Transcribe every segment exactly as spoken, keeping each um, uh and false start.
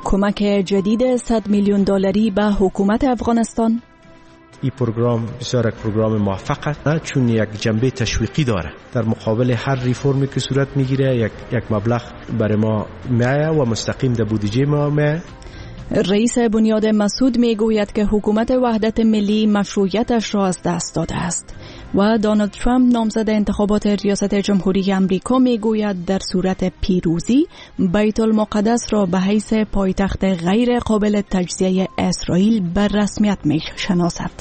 کمک جدید صد میلیون دلاری به حکومت افغانستان. این پروگرام بسیار یک پروگرام موفق است چون یک جنبه تشویقی داره. در مقابل هر ریفرمی که صورت میگیره یک یک مبلغ برای ما میایه و مستقیم در بودجه ما میایه. رئیس بنیاد مسعود میگوید که حکومت وحدت ملی مشروعیتش را از دست داده است و دونالد ترامپ نامزد انتخابات ریاست جمهوری امریکا میگوید در صورت پیروزی بیت المقدس را به حیث پایتخت غیر قابل تجزیه اسرائیل به رسمیت میشناسد.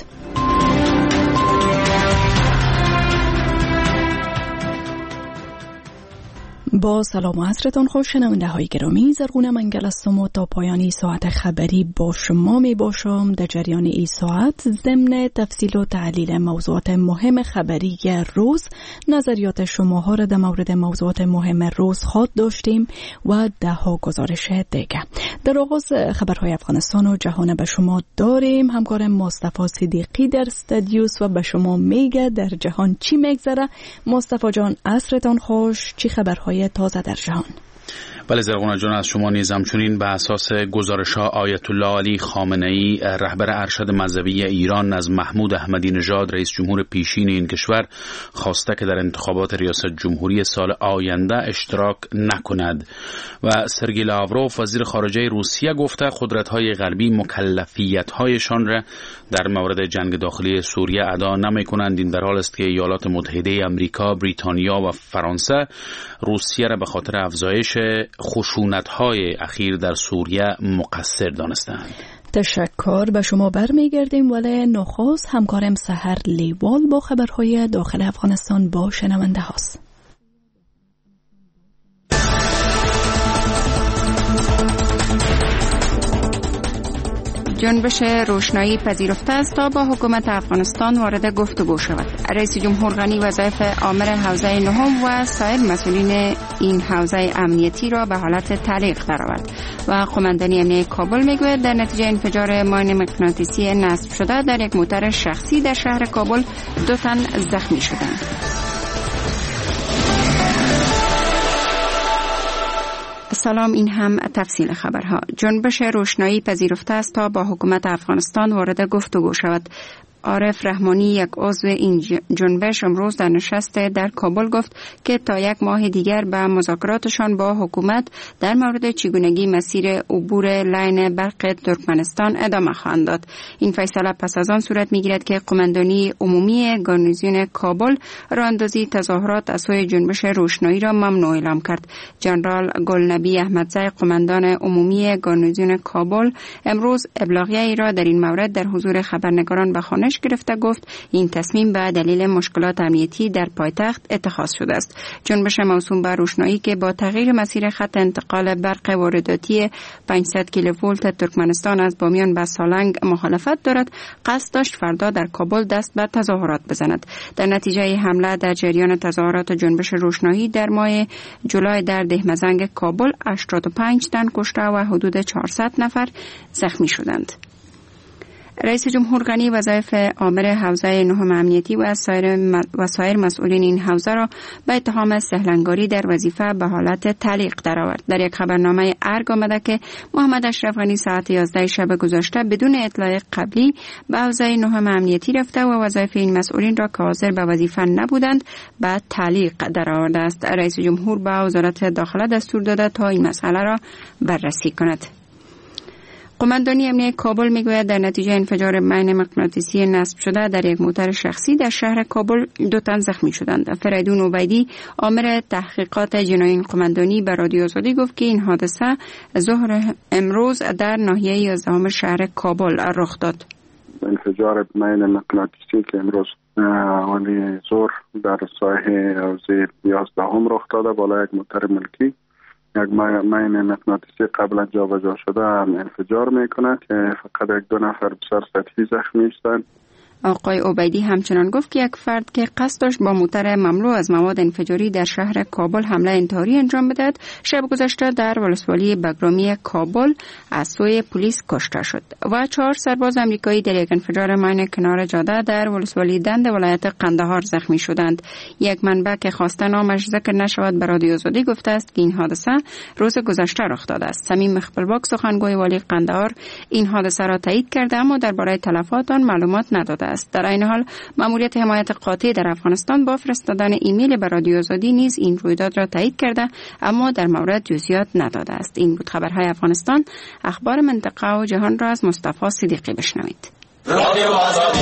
با سلام و عصرتان خوش شنونده های گرامی، زرغون منگل هستم و تا پایانی ساعت خبری با شما می باشم. در جریان این ساعت ضمن تفصیل و تعلیل موضوعات مهم خبری روز نظریات شما ها را در مورد موضوعات مهم روز خواهد داشتیم و ده ها گزارش دیگه. در آغاز خبرهای افغانستان و جهان به شما داریم همکار مصطفی صدیقی در استودیوس و به شما میگه در جهان چی میگذره. مصطفی جان عصرتان خوش، چی خبرهای تازه در جهان؟ بله زرغون جان، از شما نیز همچنین. به اساس گزارش‌ها آیت الله علی خامنه‌ای رهبر ارشد مذهبی ایران از محمود احمدی نژاد رئیس جمهور پیشین این کشور خواسته که در انتخابات ریاست جمهوری سال آینده اشتراک نکند و سرگئی لاوروف وزیر خارجه روسیه گفته قدرت‌های غربی مکلفیت‌هایشان را در مورد جنگ داخلی سوریه ادا نمی‌کنند. این در حالی است که ایالات متحده آمریکا، بریتانیا و فرانسه روسیه را به خاطر افزایش خشونت‌های اخیر در سوریه مقصر دانستند. تشکر، به شما برمیگردیم ولی نخست همکارم سحر لیوال با خبرهای داخل افغانستان با شنونده هاست. جنبش روشنایی پذیرفته است تا با حکومت افغانستان وارد گفتگو شود. رئیس جمهور غنی وظایف آمر حوزه نهم و سایر مسئولین این حوزه امنیتی را به حالت تعلیق درآورد و قماندانی امنیتی کابل میگوید در نتیجه انفجار ماین مغناطیسی نصب شده در یک موتر شخصی در شهر کابل دو تن زخمی شدند. سلام، این هم تفصیل خبرها. جنبش روشنایی پذیرفته است تا با حکومت افغانستان وارد گفتگو شود. عارف رحمانی، یک عضو این جنبش، امروز در نشست در کابل گفت که تا یک ماه دیگر به مذاکراتشان با حکومت در مورد چگونگی مسیر عبور لاین برق ترکمنستان ادامه خواهند داد. این فیصله پس از آن صورت میگیرد که قماندانی عمومی گارنیزیون کابل راهاندازی تظاهرات از سوی جنبش روشنایی را ممنوع اعلام کرد. جنرال گلنبی احمدزی، قماندان عمومی گارنیزیون کابل، امروز ابلاغیه ای را در این مورد در حضور خبرنگاران به خوانش گرفته گفت این تصمیم به دلیل مشکلات امنیتی در پایتخت اتخاذ شده است. جنبش موسوم به روشنایی که با تغییر مسیر خط انتقال برق وارداتی پانصد کیلوولت ترکمنستان از بامیان به سالنگ مخالفت دارد، قصد داشت فردا در کابل دست به تظاهرات بزند. در نتیجه حمله در جریان تظاهرات جنبش روشنایی در ماه جولای در دهمزنگ کابل هشتاد و پنج تن کشته و حدود چهارصد نفر زخمی شدند. رئیس جمهور غنی وظایف آمر حوزه نهم امنیتی و سایر و سایر مسئولین این حوزه را به اتهام سهلنگاری در وظیفه به حالت تعلیق درآورد. در یک خبرنامه ارگ آمده که محمد اشرف غنی ساعت یازده شب گذشته بدون اطلاع قبلی به حوزه نهم امنیتی رفته و وظایف این مسئولین را که حاضر به وظیفه نبودند به تعلیق درآورده است. رئیس جمهور به وزارت داخله دستور داده تا این مسئله را بررسی کند. قماندانی امنیتی کابل میگوید در نتیجه انفجار ماین مغناطیسی نصب شده در یک موتر شخصی در شهر کابل دو تن زخمی شدند. فریدون عبیدی، آمر تحقیقات جنایین قماندانی، به رادیو آزادی گفت که این حادثه ظهر امروز در ناحیه یازدهم شهر کابل رخ داد. انفجار ماین مغناطیسی که امروز ولی ظهر در ساحه حوزه یازدهم رخ داده بالا یک موتر ملکی. یک ماین مغناطیسی قبلا جابجا شده هم انفجار میکنه که فقط یک دو نفر بسیار سطحی زخمی هستند. آقای عبیدی همچنان گفت که یک فرد که قصد داشت با موتر مملو از مواد انفجاری در شهر کابل حمله انتحاری انجام بدهد، شب گذشته در ولسوالی بگرامی کابل از سوی پلیس کشته شد و چهار سرباز امریکایی در یک انفجار ماین کنار جاده در ولسوالی دند ولایت قندهار زخمی شدند. یک منبع که خواسته نامش ذکر نشود به رادیو آزادی گفته است که این حادثه روز گذشته رخ داده است. صمیم مخبرباک سخنگوی والی قندهار این حادثه را تایید کرده اما درباره تلفات آن معلومات نداده است. در این حال ماموریت حمایت قاطع در افغانستان با فرستادن ایمیل به رادیو آزادی نیز این رویداد را تایید کرده اما در مورد جزئیات نداده است. این بود خبرهای افغانستان. اخبار منطقه و جهان را از مصطفی صدیقی بشنوید. رادیو آزادی.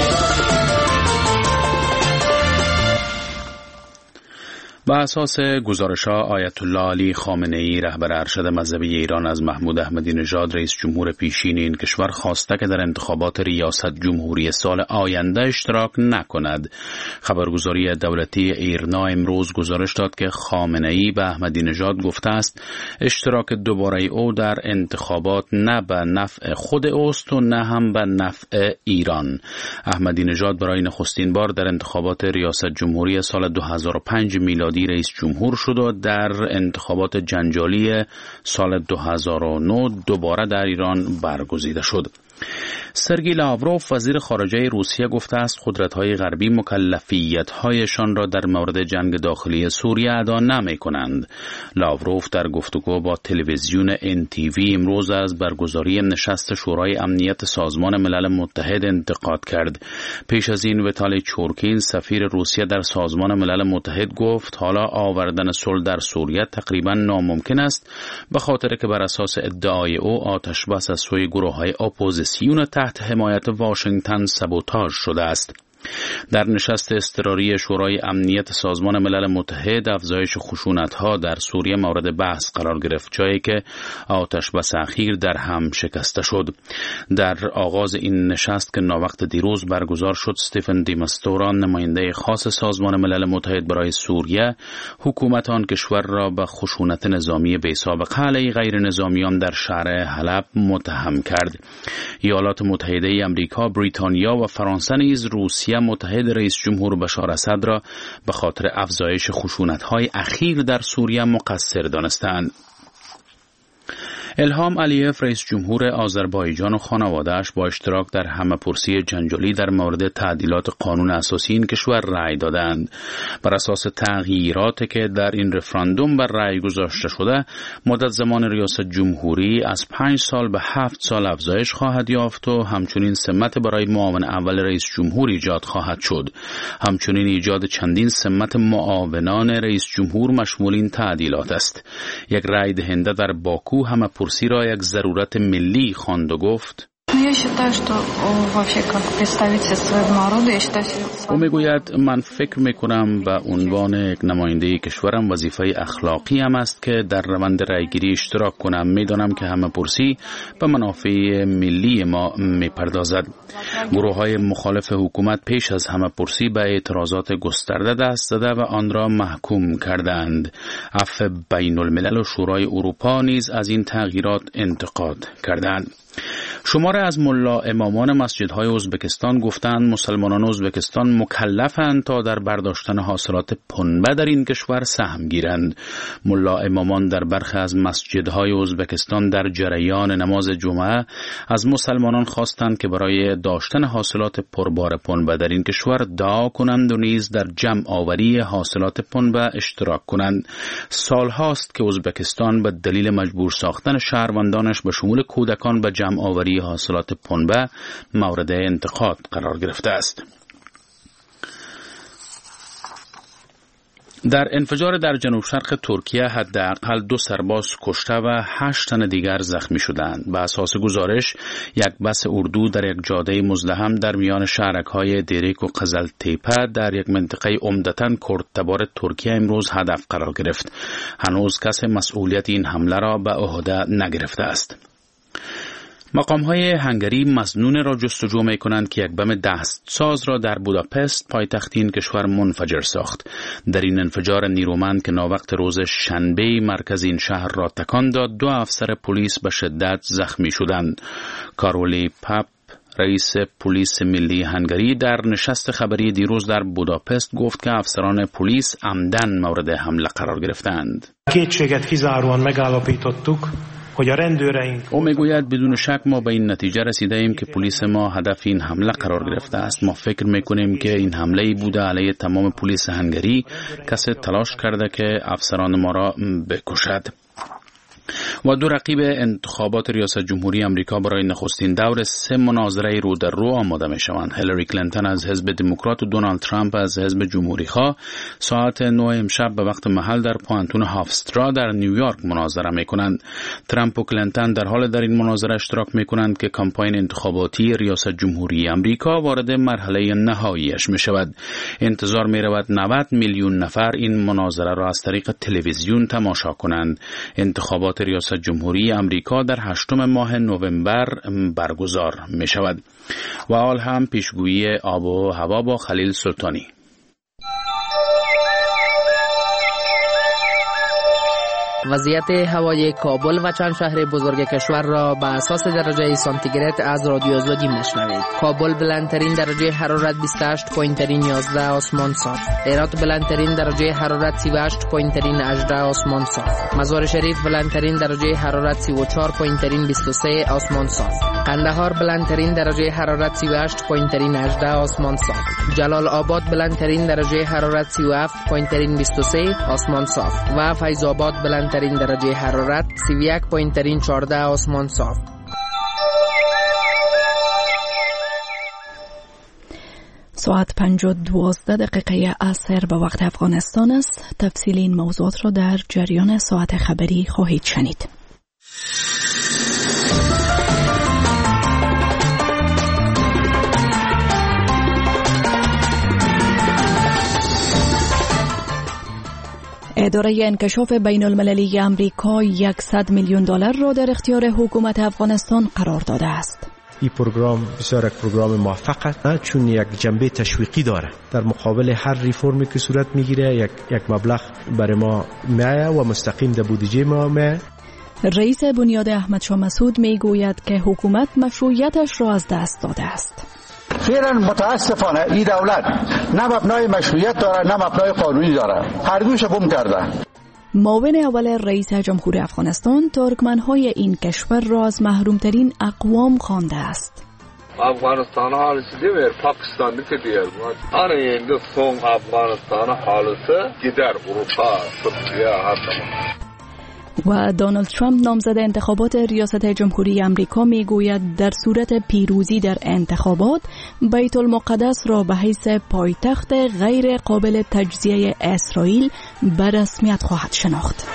بر اساس گزارش‌ها آیت الله علی خامنه‌ای رهبر ارشد مذهبی ایران از محمود احمدی نژاد رئیس جمهور پیشین این کشور خواسته که در انتخابات ریاست جمهوری سال آینده اشتراک نکند. خبرگزاری دولتی ایرنا امروز گزارش داد که خامنه‌ای به احمدی نژاد گفته است اشتراک دوباره او در انتخابات نه به نفع خود اوست و نه هم به نفع ایران. احمدی نژاد برای نخستین بار در انتخابات ریاست جمهوری سال دو هزار و پنج میلادی رئیس جمهور شد و در انتخابات جنجالی سال دو هزار و نه دوباره در ایران برگزیده شد. سرگئی لاوروف وزیر خارجه روسیه گفته است قدرت‌های غربی مکلفیت‌هایشان را در مورد جنگ داخلی سوریه ادا نمی‌کنند. لاوروف در گفتگو با تلویزیون ان تی وی امروز از برگزاری نشست شورای امنیت سازمان ملل متحد انتقاد کرد. پیش از این ویتالی چورکین سفیر روسیه در سازمان ملل متحد گفت حالا آوردن صلح در سوریه تقریباً ناممکن است به خاطر که بر اساس ادعای او آتش بس از سوی گروه‌های اپوزیسیون تحت حمایت واشنگتن سابوتاژ شده است. در نشست اضطراری شورای امنیت سازمان ملل متحد افزایش خشونت‌ها در سوریه مورد بحث قرار گرفت، جایی که آتش بس اخیر در هم شکسته شد. در آغاز این نشست که ناوقت دیروز برگزار شد، استیفن دیمستورا نماینده خاص سازمان ملل متحد برای سوریه حکومت آن کشور را به خشونت نظامی بی‌سابقه علیه غیر نظامیان در شهر حلب متهم کرد. ایالات متحده آمریکا، بریتانیا و فرانسه نیز روسیه متحد رئیس جمهور بشار اسد را به خاطر افزایش خشونت‌های اخیر در سوریه مقصر دانستند. الهام علیف رئیس جمهور آذربایجان و خانواده‌اش با اشتراک در همه‌پرسی جنجالی در مورد تعدیلات قانون اساسی این کشور رأی دادند. بر اساس تغییراتی که در این رفراندوم بر رأی گذاشته شده، مدت زمان ریاست جمهوری از پنج سال به هفت سال افزایش خواهد یافت و همچنین سمت برای معاون اول رئیس جمهور ایجاد خواهد شد. همچنین ایجاد چندین سمت معاونان رئیس جمهور مشمول این تعدیلات است. یک رأی دهنده در باکو همه پرسی را یک ضرورت ملی خواند و گفت او میگوید من فکر میکنم به عنوان یک نماینده کشورم وظیفه اخلاقی هم است که در روند رأیگیری اشتراک کنم. میدانم که همه پرسی به منافع ملی ما میپردازد. گروه های مخالف حکومت پیش از همه پرسی به اعتراضات گسترده دست زده و آن را محکوم کردند. عفو بین الملل و شورای اروپا نیز از این تغییرات انتقاد کردند. شماره از ملا امامان مسجدهای ازبکستان گفتند مسلمانان ازبکستان مکلفند تا در برداشتن حاصلات پنبه در این کشور سهم گیرند. ملا امامان در برخی از مسجدهای ازبکستان در جریان نماز جمعه از مسلمانان خواستند که برای داشتن حاصلات پربار پنبه در این کشور دعا کنند و نیز در جمع آوری حاصلات پنبه اشتراک کنند. سالهاست که ازبکستان به دلیل مجبور ساختن شهروندانش به شمول کودکان به جمع آوری حاصلات پنبه مورد انتقاد قرار گرفته است. در انفجار در جنوب شرق ترکیه حداقل دو سرباز کشته و هشت تن دیگر زخمی شدند. به اساس گزارش یک بس اردو در یک جاده مزدحم در میان شهرک‌های دیریک و قزل تیپه در یک منطقه عمدتاً کردتبار ترکیه امروز هدف قرار گرفت. هنوز کس مسئولیت این حمله را به عهده نگرفته است. مقام‌های هنگری مظنون را جستجو می‌کنند که یک بم دستساز را در بوداپست پایتخت این کشور منفجر ساخت. در این انفجار نیرومند که ناوقت روز شنبه مرکز این شهر را تکان داد، دو افسر پلیس به شدت زخمی شدند. کارولی پاپ رئیس پلیس ملی هنگری در نشست خبری دیروز در بوداپست گفت که افسران پلیس عمدن مورد حمله قرار گرفتند. او میگوید بدون شک ما به این نتیجه رسیده ایم که پلیس ما هدف این حمله قرار گرفته است. ما فکر میکنیم که این حمله بوده علیه تمام پلیس هنگری. کسی تلاش کرده که افسران ما را بکشد. و دو رقیب انتخابات ریاست جمهوری آمریکا برای نخستین دور سه مناظره رو در رو آماده می شوند. هیلاری کلینتون از حزب دموکرات و دونالد ترامپ از حزب جمهوری خواه ساعت نه امشب به وقت محل در پانتون هافسترا در نیویورک مناظره می کنند. ترامپ و کلینتون در حال در این مناظره اشتراک می کنند که کمپاین انتخاباتی ریاست جمهوری آمریکا وارد مرحله نهاییش می شود. انتظار می رود نود میلیون نفر این مناظره را از طریق تلویزیون تماشا کنند. انتخابات ریاست جمهوری آمریکا در هشتم ماه نوامبر برگزار می شود. و حال هم پیشگویی آب و هوا با خلیل سلطانی. وضعیت هوای کابل و چند شهر بزرگ کشور را به اساس درجه سانتیگراد از رادیو زودی میشنوید. کابل بلندترین درجه حرارت بیست و هشت ممیز یازده آسمان صاف. هرات بلندترین درجه حرارت سی و هشت ممیز هجده آسمان صاف. مزار شریف بلندترین درجه حرارت سی و چهار ممیز بیست و سه آسمان صاف. قندهار بلندترین درجه حرارت سی و هشت ممیز هجده آسمان صاف. جلال آباد بلندترین درجه حرارت سی و هفت ممیز بیست و سه آسمان صاف و فیض آباد بلند ترین درجه حرارت سی و یک ممیز چهارده آسمان صاف. ساعت پنج و دوازده دقیقه عصر به وقت افغانستان است. تفصیل این موضوعات را در جریان ساعت خبری خواهید شنید. اداره انکشاف بین المللی آمریکا صد میلیون دلار را در اختیار حکومت افغانستان قرار داده است. این پروگرام بسیار یک پروگرام موفق است چون یک جنبه تشویقی داره. در مقابل هر ریفرمی که صورت میگیره یک یک مبلغ برای ما میآید و مستقیم در بودجه ما میآید. رئیس بنیاد احمد شاه مسعود میگوید که حکومت مشروعیتش را از دست داده است. فعلا متاسفانه این دولت نه مبنای مشروعیت داره نه مبنای قانونی داره. هر دوش گم کرده. معاون اول رئیس جمهور افغانستان ترکمن‌های این کشور را از محرومترین اقوام خوانده است. افغانستان حالسی دیگر پاکستان که دیگر بود. آن این دو سوم افغانستان حالسه که در اروپا ترکیه هست. و دونالد ترامپ نامزد انتخابات ریاست جمهوری آمریکا میگوید در صورت پیروزی در انتخابات بیت المقدس را به حیث پایتخت غیر قابل تجزیه اسرائیل به رسمیت خواهد شناخت.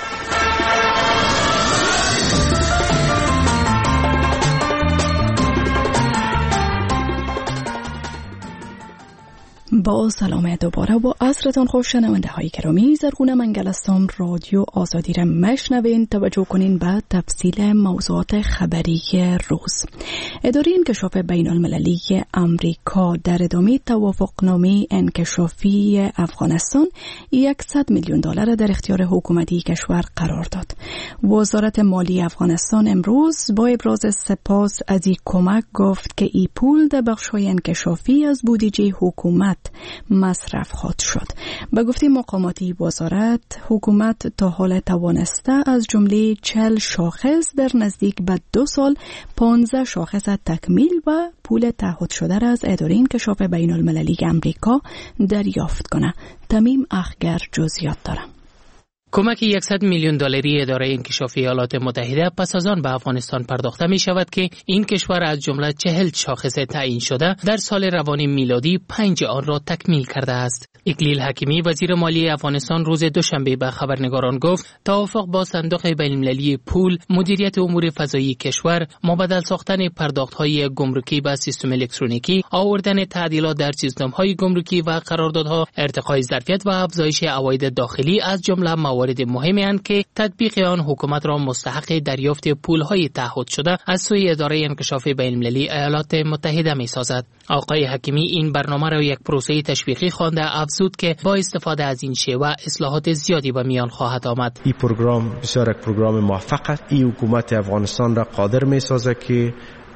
با سلام دوباره با عصرتان خوش شنونده های گرامی. زرغونه منگل هستم. رادیو آزادی را مشنوین. توجه کنین به تفصیل موضوعات خبری روز. اداره انکشاف بین المللی آمریکا در ادامه توافقنامه انکشافی افغانستان صد میلیون دلار در اختیار حکومتی کشور قرار داد. وزارت مالی افغانستان امروز با ابراز سپاس از این کمک گفت که این پول در بخش‌های انکشافی از بودجه حکومت مصرف خواهد شد. به گفته مقاماتی وزارت، حکومت تا حال توانسته از جمله چهل شاخص در نزدیک به دو سال پانزده شاخص تکمیل و پول تعهد شده را از اداره انکشاف بین المللی آمریکا دریافت کنه. تمیم اخگر جزئیات دارم. کمک صد میلیون دلاری اداره انکشافی ایالات متحده پس از آن به افغانستان پرداخته می شود که این کشور از جمله چهل شاخص تعیین شده در سال روانی میلادی پنج آن را تکمیل کرده است. اکلیل حکیمی وزیر مالی افغانستان روز دوشنبه به خبرنگاران گفت توافق با صندوق بین‌المللی پول، مدیریت امور فضایی کشور، مبادل ساختن پرداخت‌های گمرکی به سیستم الکترونیکی، آوردن تعدیلات در سیستم‌های گمرکی و قراردادها، ارتقای ظرفیت و افزایش عواید داخلی از جمله موارد مهمی اند که تطبیق آن حکومت را مستحق دریافت پول‌های تعهد شده از سوی اداره انکشاف بین‌المللی ایالات متحده می‌سازد. آقای حکیمی این برنامه را یک پروسه تشویقی خوانده، افزود که با استفاده از این شیوه اصلاحات زیادی به میان خواهد آمد. این پروگرام بسیار یک پروگرام موفق است. این حکومت افغانستان را قادر می‌سازد که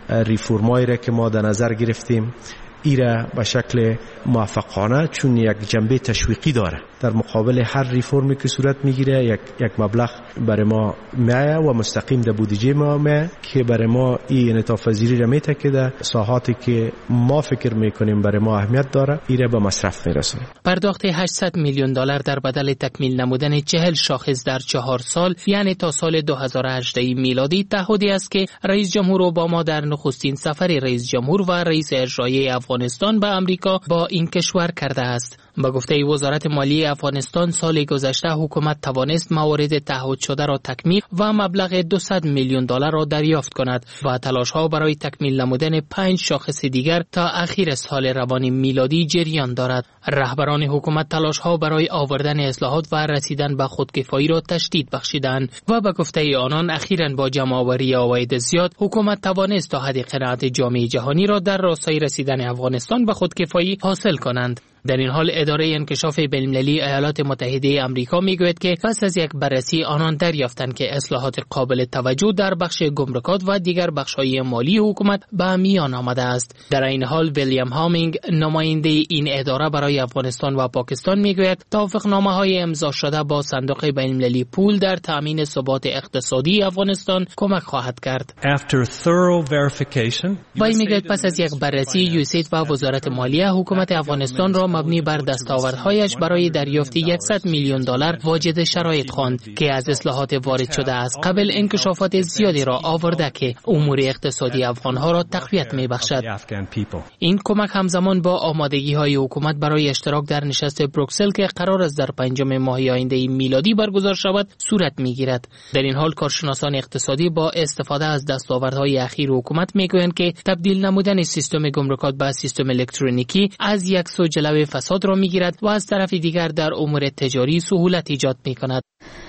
ریفورمایی را که ما در نظر گرفتیم ایره به شکل موفقانه، چون یک جنبه تشویقی داره. در مقابل هر ریفورمی که صورت میگیره یک یک مبلغ برای ما میایه و مستقیم در بودجه ما میایه که برای ما این انعطاف پذیری را میته که در ساحاتی که ما فکر میکنیم برای ما اهمیت داره ایره به مصرف میرسونه. پرداخت هشتصد میلیون دلار در بدل تکمیل نمودن چهل شاخص در چهار سال، یعنی تا سال دو هزار و هجده میلادی، تعهدی است که رئیس جمهور اوباما در نخستین سفر رئیس جمهور و رئیس اجرایی افغانستان به امریکا با این کشور کرده است. با گفته وزارت مالی افغانستان، سال گذشته حکومت توانست موارد تعهد شده را تکمیل و مبلغ دویست میلیون دلار را دریافت کند و تلاش‌ها برای تکمیل نمودن پنج شاخص دیگر تا اخیر سال روان میلادی جریان دارد. رهبران حکومت تلاش‌ها برای آوردن اصلاحات و رسیدن به خودکفایی را تشدید بخشیدند و با گفته آنان اخیراً با جمع‌آوری عواید زیاد حکومت توانست تا حد قناعت جامعه جهانی را در راستای رسیدن افغانستان به خودکفایی حاصل کنند. در این حال اداره انکشاف بین‌المللی ایالات متحده آمریکا میگوید که پس از یک بررسی آنان دریافتند که اصلاحات قابل توجه در بخش گمرکات و دیگر بخش‌های مالی حکومت به میان آمده است. در این حال ویلیام هامینگ، نماینده این اداره برای افغانستان و پاکستان، میگوید توافقنامه‌های امضا شده با صندوق بین‌المللی پول در تامین ثبات اقتصادی افغانستان کمک خواهد کرد. و میگوید پس از یک بررسی یوسید و وزارت مالیه حکومت افغانستان را مبنی بر دستاوردهایش برای دریافت صد میلیون دلار واجد شرایط خواند که از اصلاحات وارد شده از قبل انکشافات زیادی را آورده که امور اقتصادی افغانها را تقویت می‌بخشد. این کمک همزمان با آمادگی‌های حکومت برای اشتراک در نشست بروکسل که قرار است در پنجم ماه آینده میلادی برگزار شود صورت می‌گیرد. در این حال کارشناسان اقتصادی با استفاده از دستاوردهای اخیر حکومت می‌گویند که تبدیل نمودن سیستم گمرکات به سیستم الکترونیکی از یک سو جلوه فساد را می‌گیرد و از طرف دیگر در امور تجاری سهولت ایجاد می‌کند.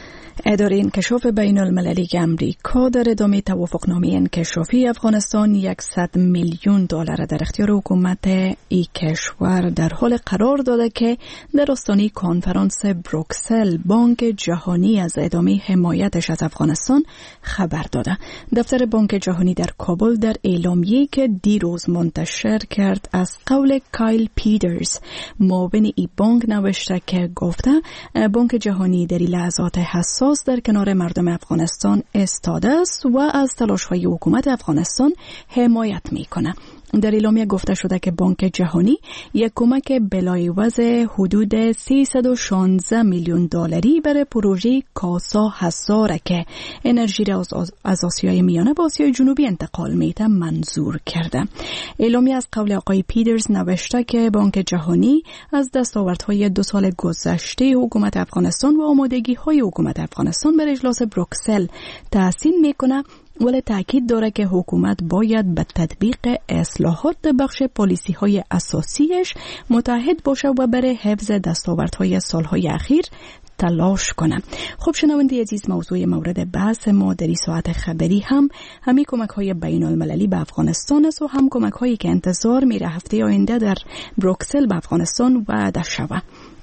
اداره انکشاف بین المللی امریکا در ادامه توافقنامه انکشافی افغانستان صد میلیون دلار در اختیار حکومت ای کشور در حال قرار داده که در آستانه کنفرانس بروکسل بانک جهانی از ادامه حمایتش از افغانستان خبر داده. دفتر بانک جهانی در کابل در اعلامیه‌ای که دیروز منتشر کرد از قول کایل پیترز، معاون ای بانک، نوشته که گفته بانک جهانی در لحظات حساس در کنار مردم افغانستان ایستاده است و از تلاش‌های حکومت افغانستان حمایت می‌کند. در اعلامیه گفته شده که بانک جهانی یک کمک بلایوز حدود سیصد و شانزده میلیون دلاری برای پروژه کاسا هزاره که انرژی را از آسیای میانه به آسیای جنوبی انتقال میده منظور کرده. اعلامیه از قول آقای پیترز نوشته که بانک جهانی از دستاوردهای دو سال گذشته حکومت افغانستان و آمادگی‌های حکومت افغانستان بر اجلاس بروکسل تحسین میکنه، ولی تأکید داره که حکومت باید به تطبیق اصلاحات بخش پالیسی های اساسیش متحد باشه و برای حفظ دستاوردهای سالهای اخیر تلاش کنه. خب شنونده عزیز، موضوع مورد بحث ما در این ساعت خبری هم همین کمک های بین المللی به افغانستان است و هم کمک هایی که انتظار میره هفته آینده در بروکسل به افغانستان وعده شود.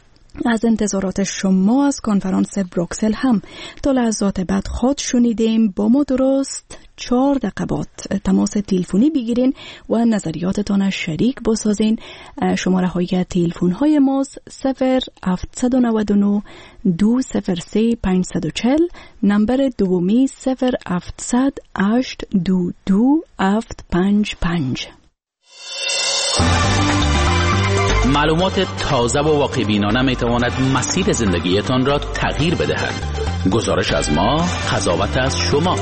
از انتظارات شما از کنفرانس بروکسل هم تا لحظات بعد خود شنیدیم. با ما درست چهار دقیقه بعد تماس تلفنی بگیرین و نظریاتتان شریک بسازین. شماره های تلفن های ما صفر هفت نه نه دو صفر سه پنج چهار، نمبر دومی صفر هفت صفر هشت دو دو هفت پنج پنج. معلومات تازه و واقع بینانه می تواند مسیر زندگیتان را تغییر بدهد. گزارش از ما، قضاوت از شما.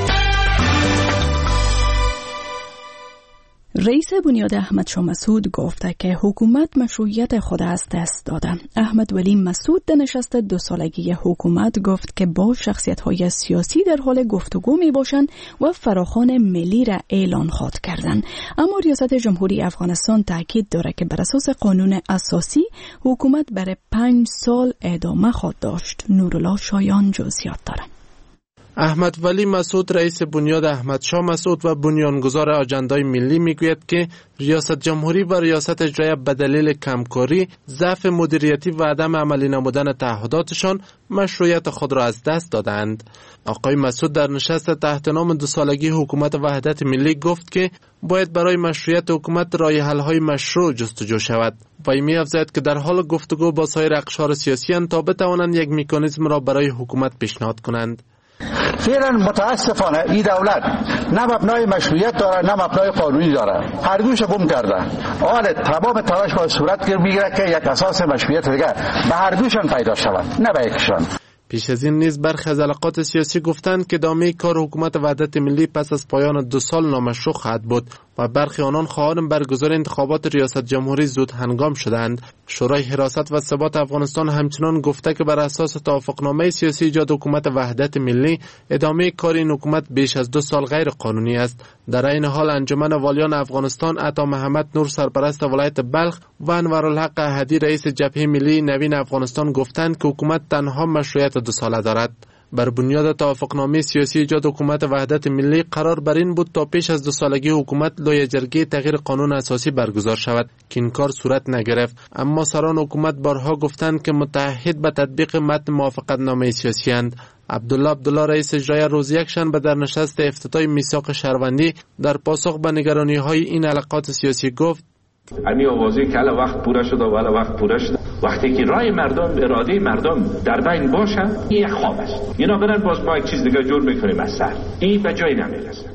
رئیس بنیاد احمد شاه مسعود گفته که حکومت مشروعیت خود از دست داده. احمد ولی مسعود در نشست دو سالگی حکومت گفت که با شخصیت‌های سیاسی در حال گفتگو می‌باشند و فراخوان ملی را اعلان خواهد کردند. اما ریاست جمهوری افغانستان تاکید دارد که بر اساس قانون اساسی حکومت برای پنج سال ادامه خواهد داشت. نورالله شایان جزئیات دارد. احمد ولی مسعود رئیس بنیاد احمد شاه مسعود و بنیانگذار آجندای ملی میگوید که ریاست جمهوری و ریاست اجرایی به دلیل کمکاری، ضعف مدیریتی و عدم عملی نمودن تعهداتشان مشروعیت خود را از دست دادند. آقای مسعود در نشست تحت نام دو سالگی حکومت وحدت ملی گفت که باید برای مشروعیت حکومت راه حل‌های مشروع جستجو شود و می‌افزاید که در حال گفتگو با سایر اقشار سیاسی اند تا بتوانند یک مکانیزم را برای حکومت پیشنهاد کنند. فعلا متاسفانه این دولت نه مبنای مشروعیت داره نه مبنای قانونی داره، هر دوش گم کرده. حال تمام تلاش باید صورت میگیره که یک اساس مشروعیت دیگه به هر دوشان پیدا شود، نه به یکشان. پیش از این نیز برخی از علاقات سیاسی گفتند که ادامه کار حکومت وحدت ملی پس از پایان دو سال نامشروع خواهد بود و برخی آنان خواهان برگزاری انتخابات ریاست جمهوری زود هنگام شدند. شورای حراست و ثبات افغانستان همچنان گفته که بر اساس توافقنامه سیاسی ایجاد حکومت وحدت ملی ادامه کار این حکومت بیش از دو سال غیر قانونی است. در این حال انجمن والیان افغانستان عطا محمد نور سرپرست ولایت بلخ و انورالحق احدی رئیس جبهه ملی نوین افغانستان گفتند که حکومت تنها مشروعیت دو ساله دارد. بر بنیاد توافقنامه سیاسی ایجاد حکومت وحدت ملی قرار بر این بود تا پیش از دو سالگی حکومت لایحه جرگه تغییر قانون اساسی برگزار شود که این کار صورت نگرفت، اما سران حکومت بارها گفتند که متعهد به تطبیق متن موافقتنامه سیاسی اند. عبدالله عبدالله رئیس اجرایی روز یکشنبه در نشست افتتاحی میثاق شهروندی در پاسخ به نگرانی‌های این علاقات سیاسی گفت: امی آوازی که الان وقت پوره شده و الان وقت پوره شده، وقتی که رای مردم، اراده مردم در بین باشه، این یک خواب است. اینا برن باز ما یک چیز دیگه جور میکنیم از سر، این به جای نمیرسه.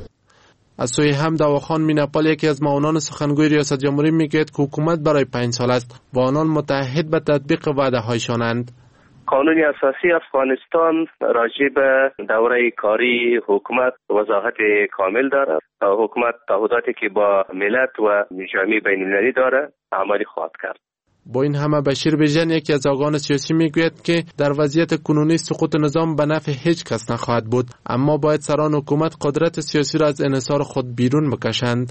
از سوی حمد آواخان مینپال یکی از معاونان سخنگوی ریاست جمهوری میگوید که حکومت برای پنج سال است و آنان متعهد به تطبیق وعده هایشانند. قانون اساسی افغانستان راجع به دوره کاری حکومت وضاحت کامل دارد. حکومت تعهداتی که با ملت و جامعه بین‌المللی داره عملی خواهد کرد. با این همه بشیر بیژن یکی از آگاهان سیاسی میگوید که در وضعیت کنونی سقوط نظام به نفع هیچ کس نخواهد بود، اما باید سران حکومت قدرت سیاسی را از انحصار خود بیرون بکشند.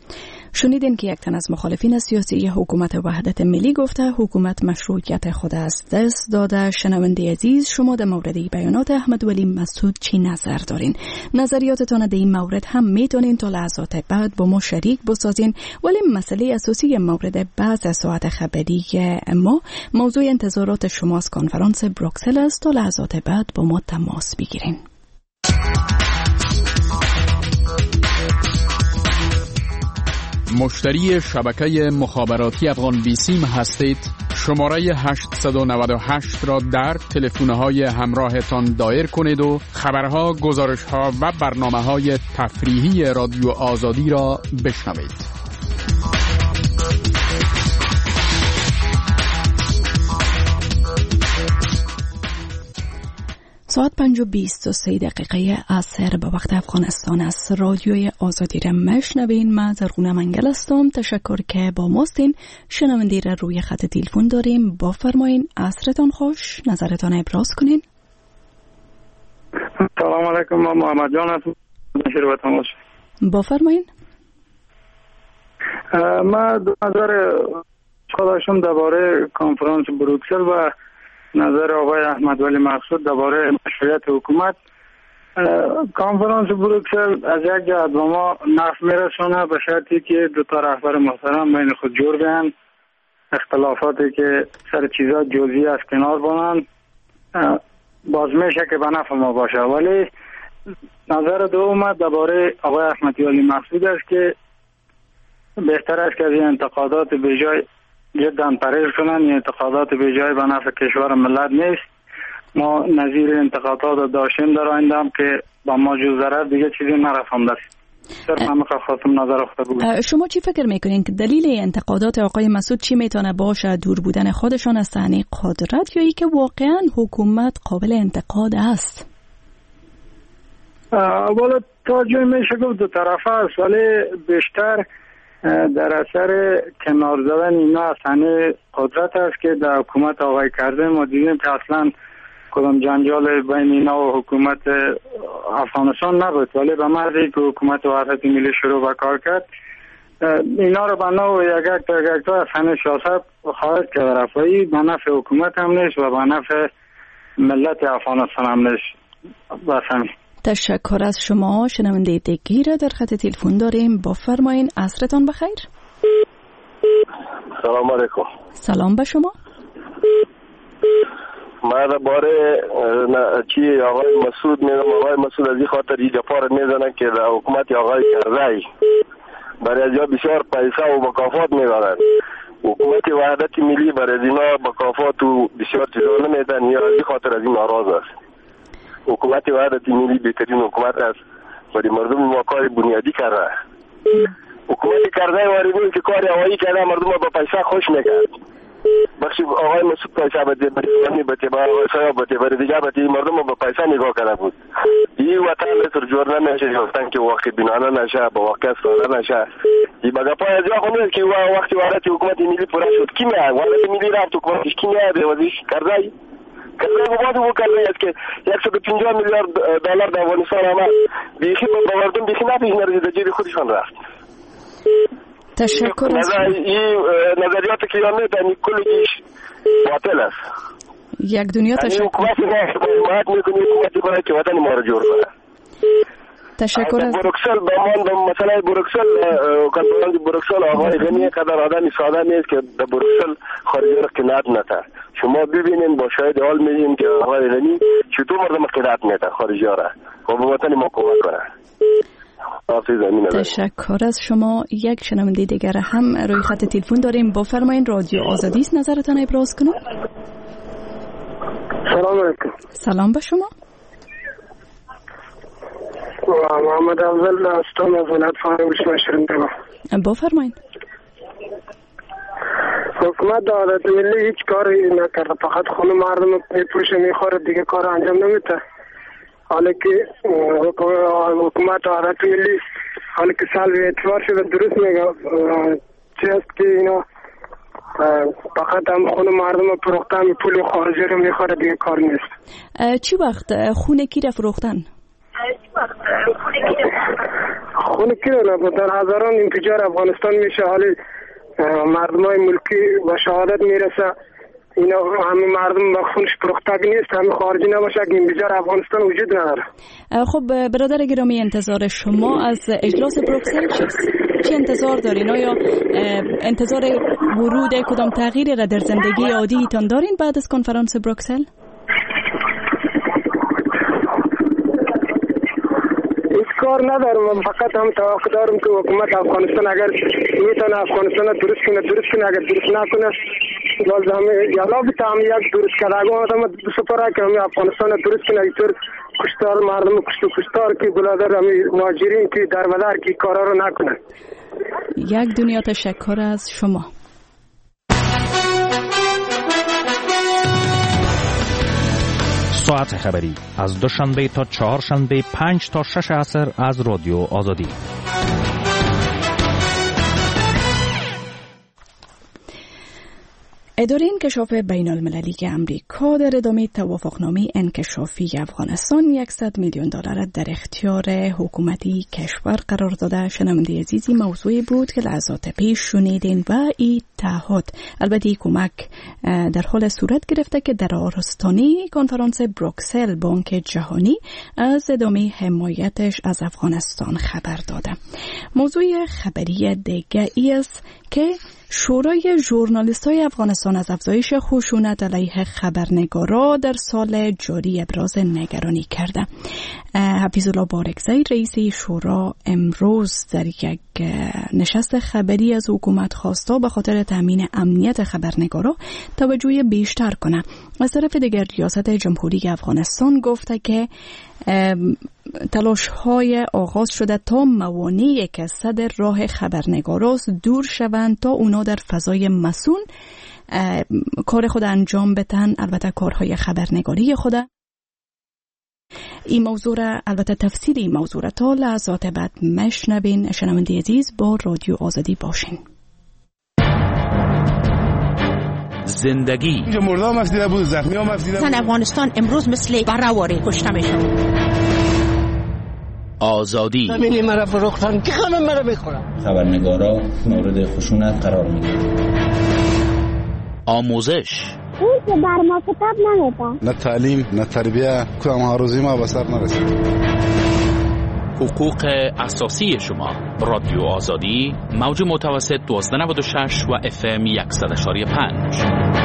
شنیدین که یک تن از مخالفین سیاسی حکومت وحدت ملی گفته حکومت مشروعیت خود از دست داده. شنونده عزیز، شما در مورد بیانات احمد ولی مسعود چی نظر دارین؟ نظریاتتان در این مورد هم میتونین تا لحظات بعد با ما شریک بسازین، ولی مسئله اساسی مورد بعض ساعت خبری ما موضوع انتظارات شما از کنفرانس بروکسل است. تا لحظات بعد با ما تماس بگیرین. مشتری شبکه مخابراتی افغان بیسیم هستید؟ شماره هشت نه هشت را در تلفن‌های همراهتان دایر کنید و خبرها، گزارش‌ها و برنامه‌های تفریحی رادیو آزادی را بشنوید. ساعت پنج و بیست و سه دقیقه عصر به وقت افغانستان است. رادیوی آزادی را مشنوین. من زرغونه منگل هستم. تشکر که با ماستین. شنونده را روی خط تلفن داریم. بفرمایین. عصرتان خوش. نظرتان ابراز کنین. سلام علیکم. ما محمد جان هستم. بفرمایین. ما دو نظر خودشم درباره کنفرانس بروکسل و نظر آقای احمد ولی مسعود درباره مشروعیت حکومت. کنفرانس بروکسل از یک جهت به ما نفع میرسونه به شرطی که دو تا رهبر محترم بین خود جور بیان، اختلافاتی که سر چیزا جزئی از کنار بانن، باز میشه که به نفع ما باشه. ولی نظر دوم درباره آقای احمد ولی مسعود است که بهتر است که از این انتقادات به جای جدا پرهیز کنن. این انتقادات به جای به نفع کشور ملت نیست. ما نظیر انتقادات داشتیم در آینده هم که با ما جز ضرر دیگه چیزی نرسانده است. صرف همه خواستم نظر خود بگویم. شما چی فکر میکنین که دلیل انتقادات آقای مسعود چی میتونه باشه؟ دور بودن خودشان از صحنه قدرت یا ای که واقعا حکومت قابل انتقاد است؟ والا تا جای میشه گفت دو طرفه است، ولی بیشتر در اثر کنار زدن اینا از صحنه قدرت است که در حکومت آقای کرده ما دیدیم که اصلا کدام جنجال بین اینا و حکومت افغانستان نبود، ولی به محض که حکومت وحدت ملی شروع به کار کرد اینا رو به نوع یک تا یک تا از صحنه سیاست خارج کرد. رفایی به نفع حکومت هم نیست و به نفع ملت افغانستان هم نیست. بس همین. تشکر از شما. شنونده دیگی را در خط تلفن داریم. بفرمایین. عصرتان بخیر. سلام علیکم. سلام به شما. من باره چی آقای مسعود میگم، آقای مسعود از این خاطر این جفار میزنه که در حکومت آقای کرزی برای از یا بسیار پیسه و مکافات میدادن. حکومت وحدت ملی برای از اینا مکافات و بسیار چیزا نمیدن، یا از این خاطر از این ناراض است. حکومت وحدت ملی بهترین حکومت است، برای مردم ما کار بنیادی کرده. حکومت کرزی واری بود که کار هوایی کرده، مردم با پیسه خوش میکرد. بخشی آقای مسعود پیسه بده، برای فلانی بده، برای آقای بده، برای دیگه بده، مردم با پیسه نگاه کرده بود. این وطن لطر جور نمیشه یافتن که واقعی بینانه نشه، با واقع ساده نشه. این بگه پای از یا خونید که وقتی وحدت حکومت ملی پورا شد کی میاد؟ وحدت ملی رفت حکومتش کی میاد؟ وزیش کرزی. کرزی بود و کرزی است که صد و پنجاه میلیارد دلار در افغانستان آمد. بیخی با مردم بیخی نپیش نرسید، جیب خودشان رفت. تشکر. این نظریات که یامه دنی کلیش باطل است. یک دنیا تشکر. حکومت باید میکنی حکومتی باید که وطن ما را جور کنه. تشکر از بروکسل بامان به مسئله بروکسل کنفرانس بروکسل آقای غنی قدر آدمی ساده نیست که در بروکسل خارجی را قناعت نده. شما ببینین با شاهد حال می‌بینیم که آقای غنی چطور مردم قناعت نده خارجی را و به وطن ما کمک کنه. تشکر از شما. یک شنونده دیگر هم روی خط تلفن داریم. بفرمایید. رادیو آزادی است، نظرتان ابراز کنید. سلام علیکم. سلام به شما. محمد افضل هستم از ولایت فاروق شهر. بفرمایید. حکومت وحدت ملی هیچ کاری نکرده، فقط خون مردم میپوشه میخوره، دیگه کار انجام نمیده. حالا که حکومت وحدت ملی حالا که سال اعتبار شده درست میگه چی است که اینا فقط هم خون مردم فروختن، پول خارجی رو میخوره، دیگه کار نیست. چی وقت خون کی رو فروختن؟ خون کی رو نبود، در هزاران انفجار افغانستان میشه، حالی مردم های ملکی و شهادت میرسه. اینا همه مردم مخفونش پرختگی نیست، همه خارجی نباشه که این بجار افغانستان وجود نداره. خب برادر گرامی، انتظار شما از اجلاس بروکسل چیست؟ چی انتظار دارین؟ آیا انتظار ورود کدام تغییری را در زندگی عادی تان دارین بعد از کنفرانس بروکسل؟ هیچ کار ندارم، فقط هم توقع دارم که حکومت افغانستان اگر میتونه افغانستان درست کنه درست کنه، اگر درست نکنه باز همه یالا بتام یک درست کرده آدم سپاره که همه افغانستان درست کنه. اینطور کشتار مردم کشت کشتار که بلادر همه مهاجرین که در بدر که کارا رو نکنه. یک دنیا تشکر از شما. ساعت خبری از دوشنبه تا چهارشنبه پنج تا شش عصر از رادیو آزادی. اداره انکشاف بین المللی امریکا در ادامه توافقنامه انکشافی افغانستان صد میلیون دلار در اختیار حکومتی کشور قرار داده. شنونده عزیزی، موضوعی بود که لحظات پیش شنیدین و این تعهد البته کمک در حال صورت گرفته که در آستانه کنفرانس بروکسل بانک جهانی از ادامه حمایتش از افغانستان خبر داده. موضوع خبری دیگه ای است که شورای ژورنالیست‌های افغانستان از افزایش خشونت علیه خبرنگارا در سال جاری ابراز نگرانی کرده. حفیظ الله بارکزی رئیس شورا امروز در یک نشست خبری از حکومت خواسته به خاطر تامین امنیت خبرنگارا توجه بیشتر کنه. از طرف دیگر ریاست جمهوری افغانستان گفته که تلاش های آغاز شده تا موانعی که صدر راه خبرنگاراست دور شوند تا اونا در فضای مسئول کار خود انجام بدن، البته کارهای خبرنگاری خود. این موضوع را البته تفصیل این موضوع را تا لحظات بعد مشنوین. شنونده عزیز با رادیو آزادی باشین. زندگی اینجا مرده هم افزیده بود، زخمی هم افزیده بود. افغانستان امروز مثل برهواری کشته میشن. آزادی همینی مرا فروختن که همه مرا بخورن. خبرنگارا مورد خشونت قرار میگیرن. آموزش این که بر ما کتاب نمیده. نه تعلیم نه تربیه، کدام هاروزی ما به سر نرسید. حقوق اساسی شما. رادیو آزادی، موج متوسط دوازده نود و شش و اف ام صد و پنج.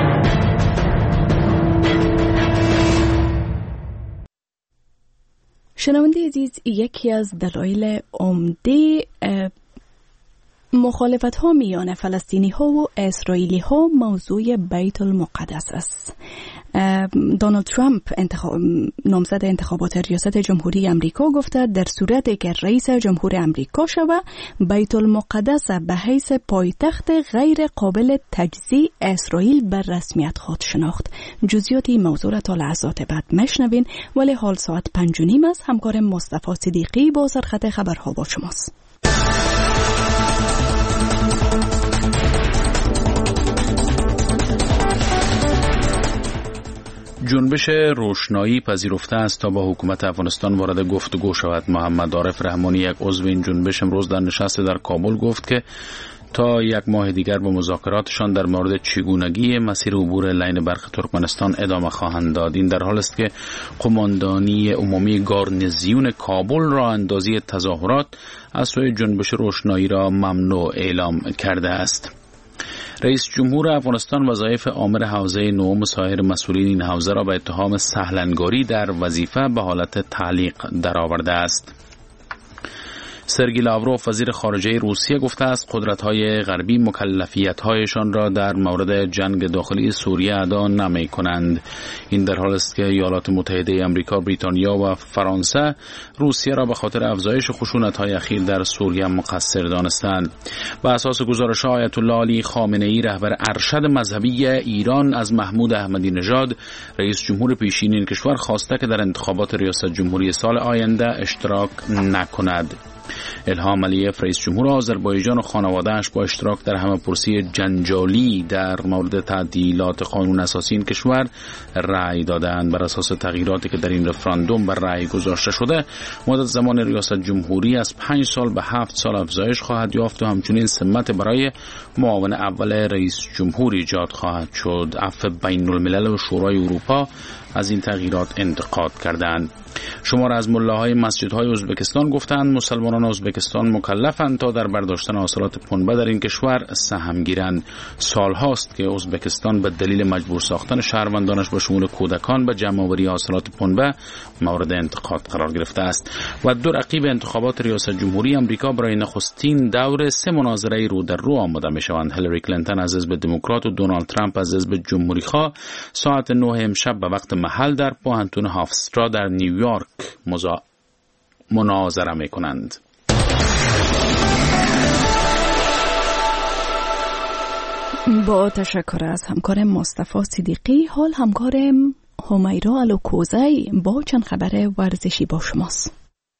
شنونده عزیز، یکی از دلایل عمده مخالفت ها میان فلسطینی ها و اسرائیلی ها موضوع بیت المقدس است. دونالد ترامپ انتخاب نامزد انتخابات ریاست جمهوری امریکا گفته در صورتی که رئیس جمهور امریکا شود، بیت المقدس به حیث پایتخت غیر قابل تجزیه اسرائیل بر رسمیت خود شناخت. جزئیات این موضوع را تا لحظات بعد مشنوین، ولی حال ساعت پنج و نیم است. همکار مصطفی صدیقی با سرخط خبرها با شماست. جنبش روشنایی پذیرفته است تا با حکومت افغانستان وارد گفتگو شود. محمد عارف رحمانی، یک عضو این جنبش، امروز در نشست در کابل گفت که تا یک ماه دیگر به مذاکراتشان در مورد چگونگی مسیر عبور لین برق ترکمنستان ادامه خواهند داد. این در حال است که قماندانی عمومی گارنیزیون کابل راه اندازی تظاهرات از سوی جنبش روشنایی را ممنوع اعلام کرده است. رئیس جمهور افغانستان وظایف آمر حوزه نهم سایر مسئولین این حوزه را به اتهام سهلنگاری در وظیفه به حالت تعلیق درآورده است. سرگئی لاوروف وزیر خارجه روسیه گفته است قدرت‌های غربی مکلفیت‌هایشان را در مورد جنگ داخلی سوریه ادا نمی‌کنند. این در حالی است که ایالات متحده آمریکا، بریتانیا و فرانسه روسیه را به خاطر افزایش خشونت‌های اخیر در سوریه مقصر دانستند. بر اساس گزارش آیت الله علی خامنه‌ای رهبر ارشد مذهبی ایران از محمود احمدی نژاد، رئیس جمهور پیشین این کشور، خواسته که در انتخابات ریاست جمهوری سال آینده اشتراک نکند. الهام علیف رئیس جمهور آذربایجان و خانواده‌اش با اشتراک در همه‌پرسی جنجالی در مورد تعدیلات قانون اساسی این کشور رأی دادند. بر اساس تغییراتی که در این رفراندوم بر رأی گذاشته شده، مدت زمان ریاست جمهوری از پنج سال به هفت سال افزایش خواهد یافت و همچنین سمت برای معاون اول رئیس جمهور ایجاد خواهد شد. عفو بین الملل و شورای اروپا از این تغییرات انتقاد کردند. شمار از ملاهای مسجدهای ازبکستان گفتند مسلمانان ازبکستان مکلفند تا در برداشتن حاصلات پنبه در این کشور سهم گیرند. سالهاست که ازبکستان به دلیل مجبور ساختن شهروندانش به شمول کودکان به جمع‌آوری حاصلات پنبه مورد انتقاد قرار گرفته است. و دو رقیب انتخابات ریاست جمهوری آمریکا برای نخستین دور سه مناظره رو در رو آماده می‌شوند. هیلاری کلینتون از حزب دموکرات و دونالد ترامپ از حزب جمهوری‌خواه ساعت نه امشب به وقت محل در پوهنتون هافسترا در نیویورک مزا... مناظره می‌کنند. با تشکر از همکار مصطفی صدیقی، حال همکار همیرا الوکوزی با چند خبر ورزشی با شماست.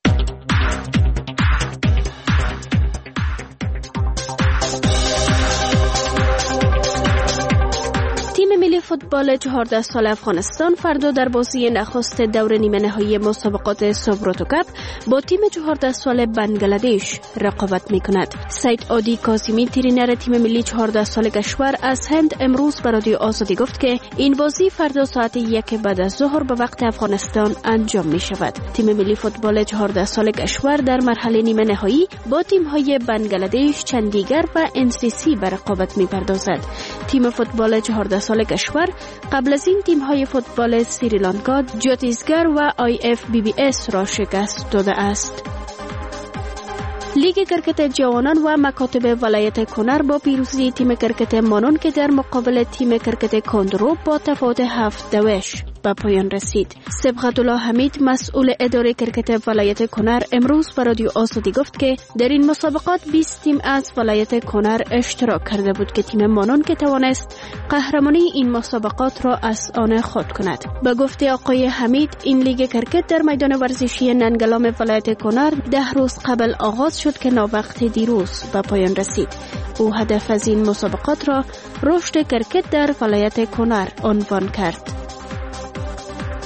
ملی فوتبال چهارده سال افغانستان فردا در بازی نخست دور نیمه نهایی مسابقات سوبروتو کپ با تیم چهارده سال بنگلادش رقابت می‌کند. سید عادی کاظمی ترینر تیم ملی چهارده سال کشور از هند امروز به رادیو آزادی گفت که این بازی فردا ساعت یک بعد از ظهر به وقت افغانستان انجام می‌شود. تیم ملی فوتبال چهارده سال کشور در مرحله نیمه نهایی با تیم‌های بنگلادش، چندیگرد و ان سی سی به رقابت می‌پردازد. تیم فوتبال چهارده سال کشور قبل از این تیم‌های فوتبال سریلانکا، جاتیسگر و آی اف بی بی اس را شکست داده است. لیگ کرکت جوانان و مکاتب ولایت کنر با پیروزی تیم کرکت مانون که در مقابل تیم کرکت کندرو با تفاوت هفت دوش به پایان رسید. سبقت الله حمید مسئول اداره کرکت ولایت کنر امروز به رادیو آزادی گفت که در این مسابقات بیست تیم از ولایت کنر اشتراک کرده بود که تیم مانون که توانست قهرمانی این مسابقات را از آن خود کند. به گفته آقای حمید این لیگ کرکت در میدان ورزشی ننگلام ولایت کنر ده روز قبل آغاز شد که ناوقت دیروز به پایان رسید. او هدف از این مسابقات را رشد کرکت در ولایت کنر عنوان کرد.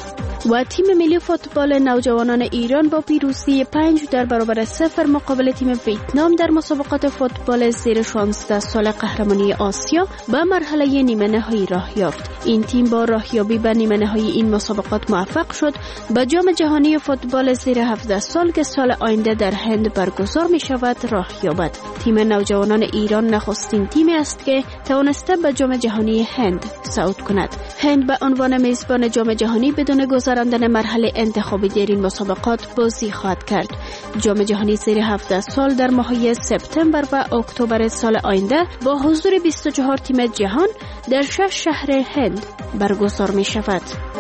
و تیم ملی فوتبال نوجوانان ایران با پیروزی پنج در برابر صفر مقابل تیم ویتنام در مسابقات فوتبال زیر شانزده سال قهرمانی آسیا به مرحله نیمه نهایی راه یافت. این تیم با راهیابی به نیمه نهایی این مسابقات موفق شد به جام جهانی فوتبال زیر هفده سال که سال آینده در هند برگزار می شود راه یابد. تیم نوجوانان ایران نخستین تیمی است که توانسته به جام جهانی هند صعود کند. هند به عنوان میزبان جام جهانی بدون گذراندن مرحله انتخابی در این مسابقات بازی خواهد کرد. جام جهانی زیر هفده سال در ماه‌های سپتامبر و اکتبر سال آینده با حضور بیست و چهار تیم جهان در شش شهر هند برگزار می شود.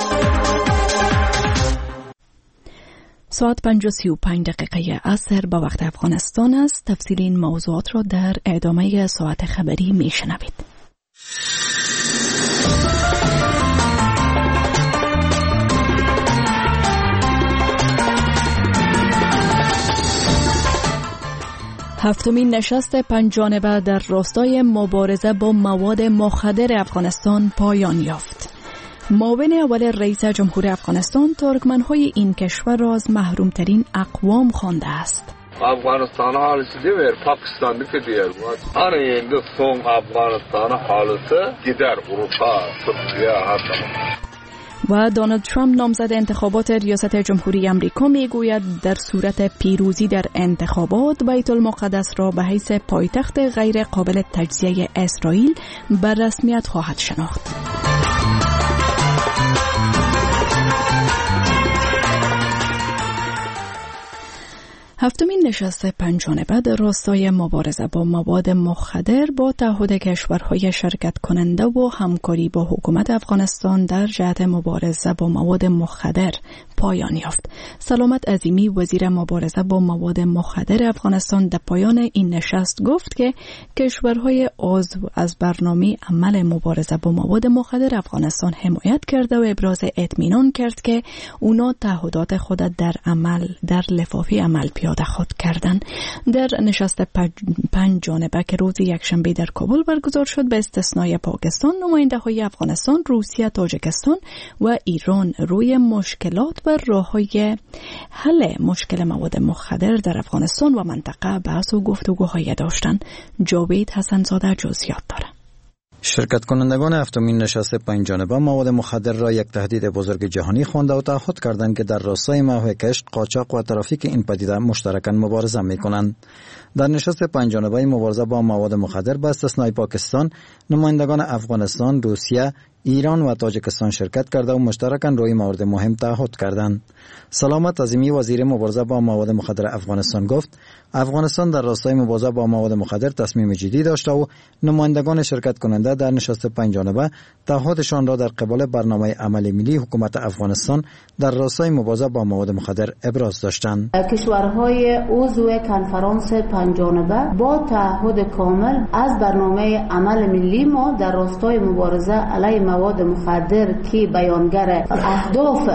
ساعت پنج و سی و پنج دقیقه عصر به وقت افغانستان است. تفصیل این موضوعات را در ادامه ساعت خبری می شنوید. هفتمین نشست پنججانبه در راستای مبارزه با مواد مخدر افغانستان پایان یافت. معاون اول رئیس جمهور افغانستان ترکمن‌های این کشور را از محرومترین اقوام خوانده است. افغانستان حالسی دیگر پاکستان که دیگر بود. آن این دو سوم افغانستان حالسه دیگر اروپا ترکیه هستند. و دونالد ترامپ نامزد انتخابات ریاست جمهوری آمریکا میگوید در صورت پیروزی در انتخابات بیت المقدس را به حیث پایتخت غیر قابل تجزیه اسرائیل به رسمیت خواهد شناخت. هفتمین نشست پنججانبه در راستای مبارزه با مواد مخدر با تعهد کشورهای شرکت کننده و همکاری با حکومت افغانستان در جهت مبارزه با مواد مخدر پایان یافت. سلامت عظیمی وزیر مبارزه با مواد مخدر افغانستان در پایان این نشست گفت که کشورهای عضو از برنامه عمل مبارزه با مواد مخدر افغانستان حمایت کرده و ابراز اطمینان کرد که اونا تعهدات خود در عمل در لفافه عمل پیاده خود کردن. در نشست پنج جانبه که روز یکشنبه در کابل برگزار شد به استثنای پاکستان، نماینده‌های افغانستان، روسیه، تاجیکستان و ایران روی مشکلات و راه‌های حل مشکل مواد مخدر در افغانستان و منطقه بحث و گفتگوهای داشتند. جاوید حسن‌زاده جزئیات دارد. شرکت کنندگان هفتمین نشست پنج جانبه مواد مخدر را یک تهدید بزرگ جهانی خوانده و تعهد کردند که در راستای محو کشت، قاچاق و ترافیک این پدیده مشترکاً مبارزه می‌کنند. در نشست پنج جانبه مبارزه با مواد مخدر به استثنای پاکستان، نمایندگان افغانستان، روسیه، ایران و تاجیکستان شرکت کرده و مشترکاً روی موارد مهم تعهد کردند. سلامت عظیمی وزیر مبارزه با مواد مخدر افغانستان گفت افغانستان در راستای مبارزه با مواد مخدر تصمیم جدی داشته و نمایندگان شرکت کننده در نشست پنج جانبه تعهدشان را در قبال برنامه عملی ملی حکومت افغانستان در راستای مبارزه با مواد مخدر ابراز داشتند. کشورهای عضو کنفرانس پنج جانبه با تعهد کامل از برنامه عمل ملی ما در راستای مبارزه علیه مواد مخدر که بیانگر اهداف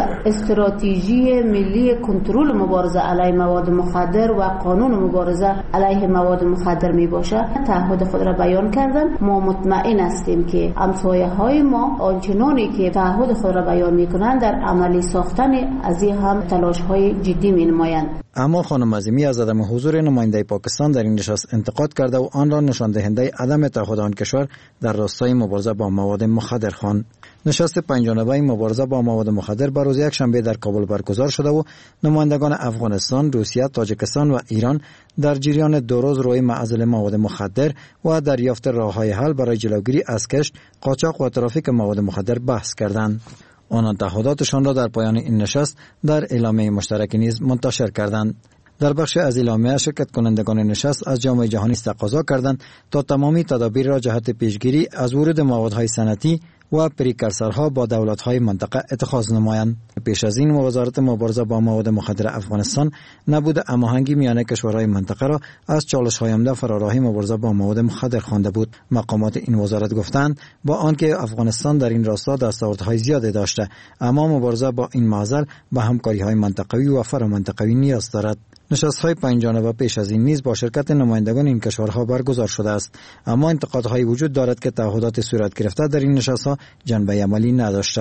استراتژی ملی کنترل مبارزه علیه مواد مخدر و قانون مبارزه علیه مواد مخدر می باشد تعهد خود را بیان کردن. ما مطمئن هستیم که همسایه های ما آنچنانی که تعهد خود را بیان می کنند در عملی ساختن از این هم تلاش های جدی می نمایند. اما خانم عظیمی از عدم حضور نماینده پاکستان در این نشست انتقاد کرده و آن را نشان دهنده عدم تعهد آن کشور در راستای مبارزه با مواد مخدر خواند. نشست پنج جانبه مبارزه با مواد مخدر بر روز یکشنبه در کابل برگزار شده و نمایندگان افغانستان، روسیه، تاجیکستان و ایران در جریان دو روز روی معضل مواد مخدر و دریافت راه‌های حل برای جلوگیری از کشت، قاچاق و ترافیک مواد مخدر بحث کردند. آنان تعهداتشان را در پایان این نشست در اعلامیه مشترکی نیز منتشر کردند. در بخش از اعلامیه شرکت کنندگان نشست از جامعه جهانی تقاضا کردند تا تمامی تدابیر را جهت پیشگیری از ورود موادهای صنعتی و پریکرسرها با دولت‌های منطقه اتخاذ نمایند. پیش از این وزارت مبارزه با مواد مخدر افغانستان نبود هماهنگی میان کشورهای منطقه را از چالش‌های عمده فراراهی مبارزه با مواد مخدر خوانده بود. مقامات این وزارت گفتند با آنکه افغانستان در این راستا دستاوردهای زیادی داشته، اما مبارزه با این معضل به همکاری‌های منطقوی و فرامنطقوی نیاز دارد. نشست‌های پنج جانبه پیش از این نیز با شرکت نمایندگان این کشورها برگزار شده است، اما انتقادهای وجود دارد که تعهدات صورت گرفته در این نشست‌ها جنبه عملی نداشته است.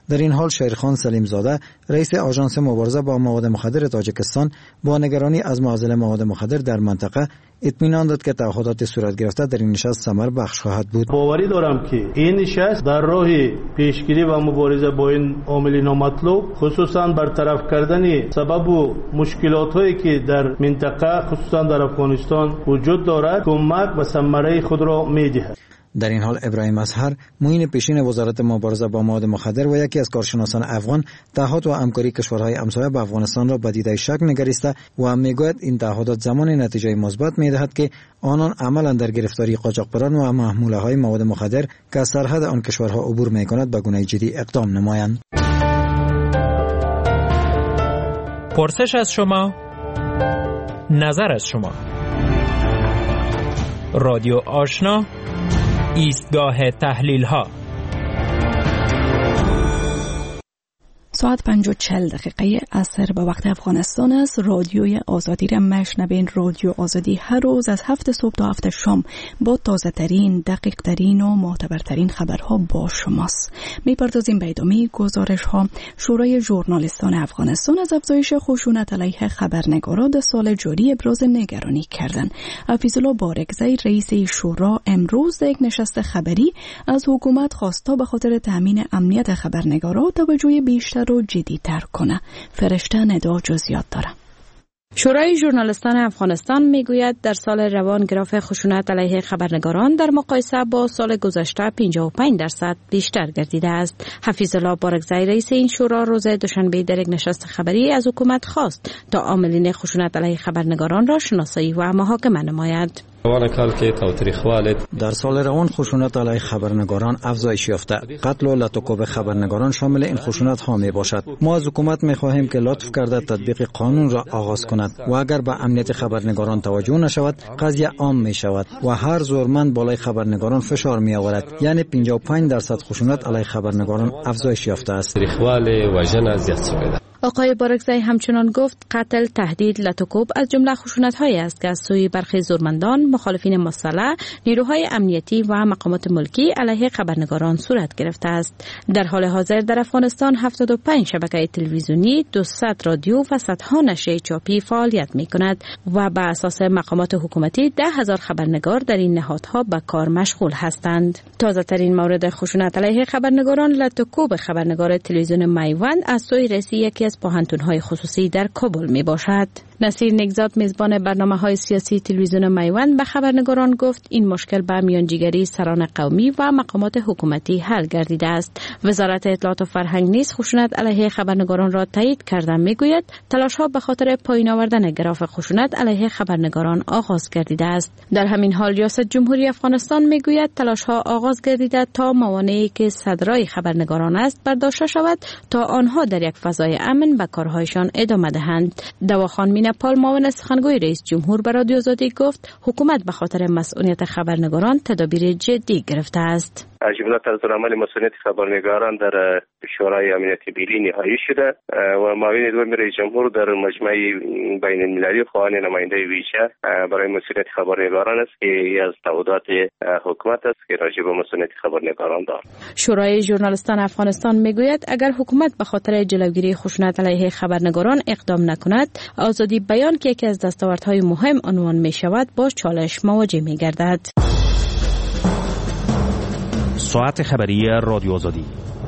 در این حال شیرخان سلیم زاده رئیس آژانس مبارزه با مواد مخدر تاجیکستان با نگرانی از معضل مواد مخدر در منطقه اطمینان داد که تعهدات صورت گرفته در این نشست ثمر بخش خواهد بود. باوری دارم که این نشست در راه پیشگیری و مبارزه با این عامل نامطلوب، خصوصا برطرف کردن سبب و مشکلات هایی که در منطقه خصوصا در افغانستان وجود دارد کمک و ثمره خود را می‌دهد. در این حال ابراهیم اظهر معین پیشین وزارت مبارزه با مواد مخدر و یکی از کارشناسان افغان تعهد و همکاری کشورهای همسایه به افغانستان را به دیده شک نگریسته و میگوید این تعهدات زمان نتیجه مثبت میدهد که آنان عملا در گرفتاری قاچاقبران و محموله های مواد مخدر که از سرحد آن کشورها عبور میکند به گونه جدی اقدام نمایند. پرسش از شما، نظر از شما. رادیو آشنا، ایستگاه تحلیل ها. ساعت پنج و چل دقیقه عصر به وقت افغانستان است. رادیوی آزادی را مشنوین. رادیو آزادی هر روز از هفت صبح تا هفت شام با تازه ترین، دقیق ترین و معتبرترین خبرها با شماست. میپردازیم به ادامه گزارش ها. شورای ژورنالیستان افغانستان از افزایش خشونت علیه خبرنگاران در سال جاری ابراز نگرانی کردند. حفیظالله بارگزی رئیس شورا امروز در یک نشست خبری از حکومت خواست تا به خاطر تامین امنیت خبرنگاران توجه بیشتر رو جدی‌تر کنه. فرشته ندا جزئیات داره. شورای ژورنالیستان افغانستان میگوید در سال روان گراف خشونت علیه خبرنگاران در مقایسه با سال گذشته پنجاه و پنج درصد بیشتر گردیده است. حفیظالله بارگزی رئیس این شورا روز دوشنبه در یک نشست خبری از حکومت خواست تا عاملین خشونت علیه خبرنگاران را شناسایی و محاکمه نماید. در سال روان خشونت علیه خبرنگاران افزایش یافته. قتل و لطوکوب خبرنگاران شامل این خشونت ها می باشد. ما از حکومت می خواهیم که لطف کرده تطبیق قانون را آغاز کند و اگر به امنیت خبرنگاران توجه نشود قضیه عام می شود و هر زورمند بالای خبرنگاران فشار می آورد. یعنی پنجاه و پنج درصد خشونت علیه خبرنگاران افزایش یافته است. آقای بارگزی همچنان گفت قتل، تهدید، لطوکوب از جمله خشونت‌هایی است که از سوی برخی زورمندان، مخالفین مسلح، نیروهای امنیتی و مقامات ملکی علیه خبرنگاران صورت گرفته است. در حال حاضر در افغانستان هفتاد و پنج شبکه تلویزیونی، دویست رادیو و صدها نشریه چاپی فعالیت می‌کند و بر اساس مقامات حکومتی ده هزار خبرنگار در این نهادها به کار مشغول هستند. تازه‌ترین مورد خشونت علیه خبرنگاران لطوکوب خبرنگار تلویزیون میوند از سوی رئیس یکی از پاهنتون‌های خصوصی در کابل می باشد. نصیر نگزاد میزبان برنامه‌های سیاسی تلویزیون میوند به خبرنگاران گفت این مشکل به میانجیگری سران قومی و مقامات حکومتی حل گردیده است. وزارت اطلاعات و فرهنگ نیز خشونت علیه خبرنگاران را تایید کرده میگوید تلاش‌ها به خاطر پایین آوردن گراف خشونت علیه خبرنگاران آغاز گردیده است. در همین حال ریاست جمهوری افغانستان میگوید تلاش‌ها آغاز گردیده تا موانعی که صدرای خبرنگاران است برداشته شود تا آنها در یک فضای امن به کارهایشان ادامه دهند. دواخان مینپال معاون سخنگوی رئیس جمهور به رادیو آزادی گفت حکومت به خاطر مسئولیت خبرنگاران تدابیر جدی گرفته است. جمله طرزالعمل مسئولیت خبرنگاران در شورای امنیت ملی نهایی شده و معاون دوم رئیس جمهور در مجمع بین المللی خواهان نماینده ویژه برای مسئولیت خبرنگاران است که از تعهدات حکومت است که راجع به مسئولیت خبرنگاران دارد. شورای ژورنالیستان افغانستان میگوید اگر حکومت به خاطر جلوگیری خشونت علیه خبرنگاران اقدام نکند، آزادی بیان که یکی از دستاوردهای مهم عنوان می شود با چالش مواجه می گردد. ساعت خبری رادیو آزادی.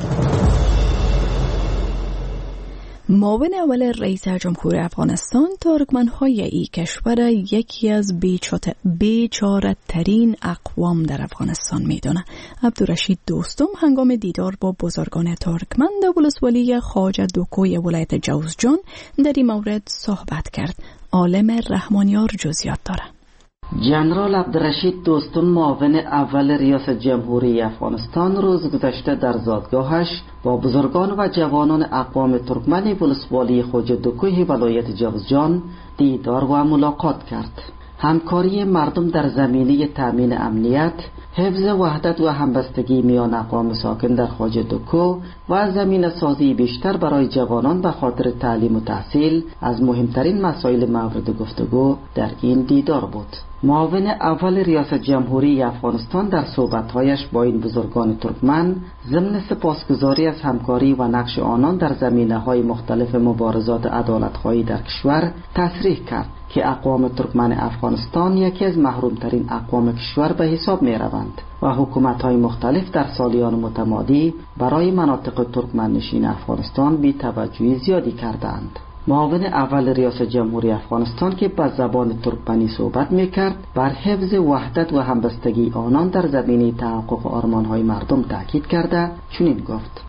معاون اول رئیس جمهور افغانستان ترکمن‌های ای کشور یکی از بیچاره ترین اقوام در افغانستان میدونه. عبدالرشید دوستم هنگام دیدار با بزرگان ترکمن در ولسوالی خواجه دوکوی ولایت جوزجان در این مورد صحبت کرد. عالم رحمانیار جزئیات داره. جنرال عبدالرشید دوستم معاون اول ریاست جمهوری افغانستان روز گذشته در زادگاهش با بزرگان و جوانان اقوام ترکمن ولسوالی خواجه دوکوی ولایت جوزجان دیدار و ملاقات کرد. همکاری مردم در زمینه تامین امنیت، حفظ وحدت و همبستگی میان اقوام ساکن در خاج دوکو و زمین سازی بیشتر برای جوانان به خاطر تعلیم و تحصیل از مهمترین مسائل مورد گفتگو در این دیدار بود. معاون اول ریاست جمهوری افغانستان در صحبت‌هایش با این بزرگان ترکمن ضمن سپاسگزاری از همکاری و نقش آنان در زمینه‌های مختلف مبارزات عدالت‌خواهی در کشور تصریح کرد که اقوام ترکمن افغانستان یکی از محرومترین اقوام کشور به حساب می‌روند و حکومت‌های مختلف در سالیان متمادی برای مناطق ترکمن نشین افغانستان بی توجهی زیادی کردند. معاون اول ریاست جمهوری افغانستان که به زبان ترکمنی صحبت میکرد بر حفظ وحدت و همبستگی آنان در زمینه تحقق آرمان‌های مردم تاکید کرده چنین گفت: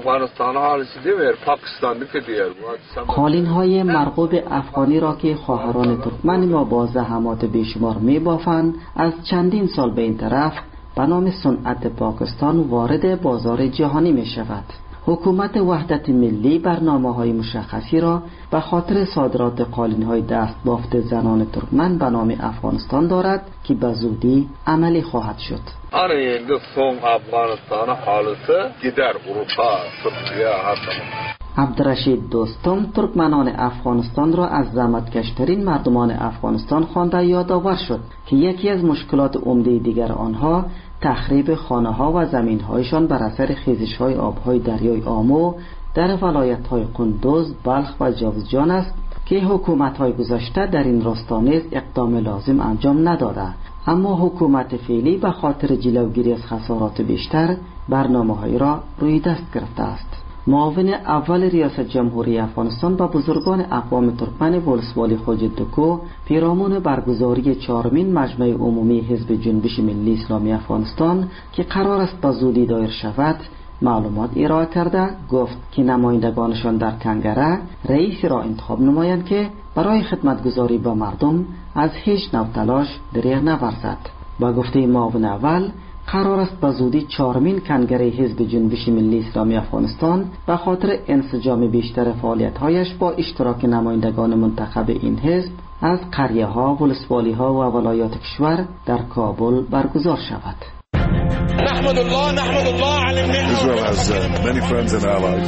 قالین‌های مرغوب افغانی را که خواهران ترکمن ما با زحمات بیشمار میبافند از چندین سال به این طرف به نام صنعت پاکستان وارد بازار جهانی می شود. حکومت وحدت ملی برنامه‌های مشخصی را به خاطر صادرات قالین‌های دست بافت زنان ترکمن به نام افغانستان دارد که به زودی عملی خواهد شد. آره اند سون افغانستان حالسه گیدر اروپا ترکیه هستند. عبدالرشید دوستم ترکمنان افغانستان را از زحمتکشترین مردمان افغانستان خوانده یادآور شد که یکی از مشکلات عمده دیگر آنها تخریب خانه‌ها و زمین‌هایشان بر اثر خیزش‌های آب‌های دریای آمو در ولایت‌های قندوز، بلخ و جوزجان است که حکومت‌های گذشته در این راستا نیز اقدام لازم انجام نداده، اما حکومت فعلی به خاطر جلوگیری از خسارات بیشتر برنامه‌هایی را روی دست گرفته است. معاون اول ریاست جمهوری افغانستان با بزرگان اقوام ترکمن ولسوالی خواجه دوکو پیرامون برگزاری چهارمین مجمع عمومی حزب جنبش ملی اسلامی افغانستان که قرار است به زودی دایر شود معلومات ارائه کرده گفت که نمایندگانشان در کنگره رئیسی را انتخاب نمایند که برای خدمتگزاری به مردم از هیچ نوع تلاش دریغ نورزد. با گفته معاون اول قرار است به زودی چهارمین کنگره حزب جنبش ملی اسلامی افغانستان به خاطر انسجام بیشتر فعالیت‌هایش با اشتراک نمایندگان منتخب این حزب از قریه‌ها، ولسوالی‌ها و ولایات کشور در کابل برگزار شود. نحمد الله نحمد الله علی النعمة. Israel has uh, many friends and allies.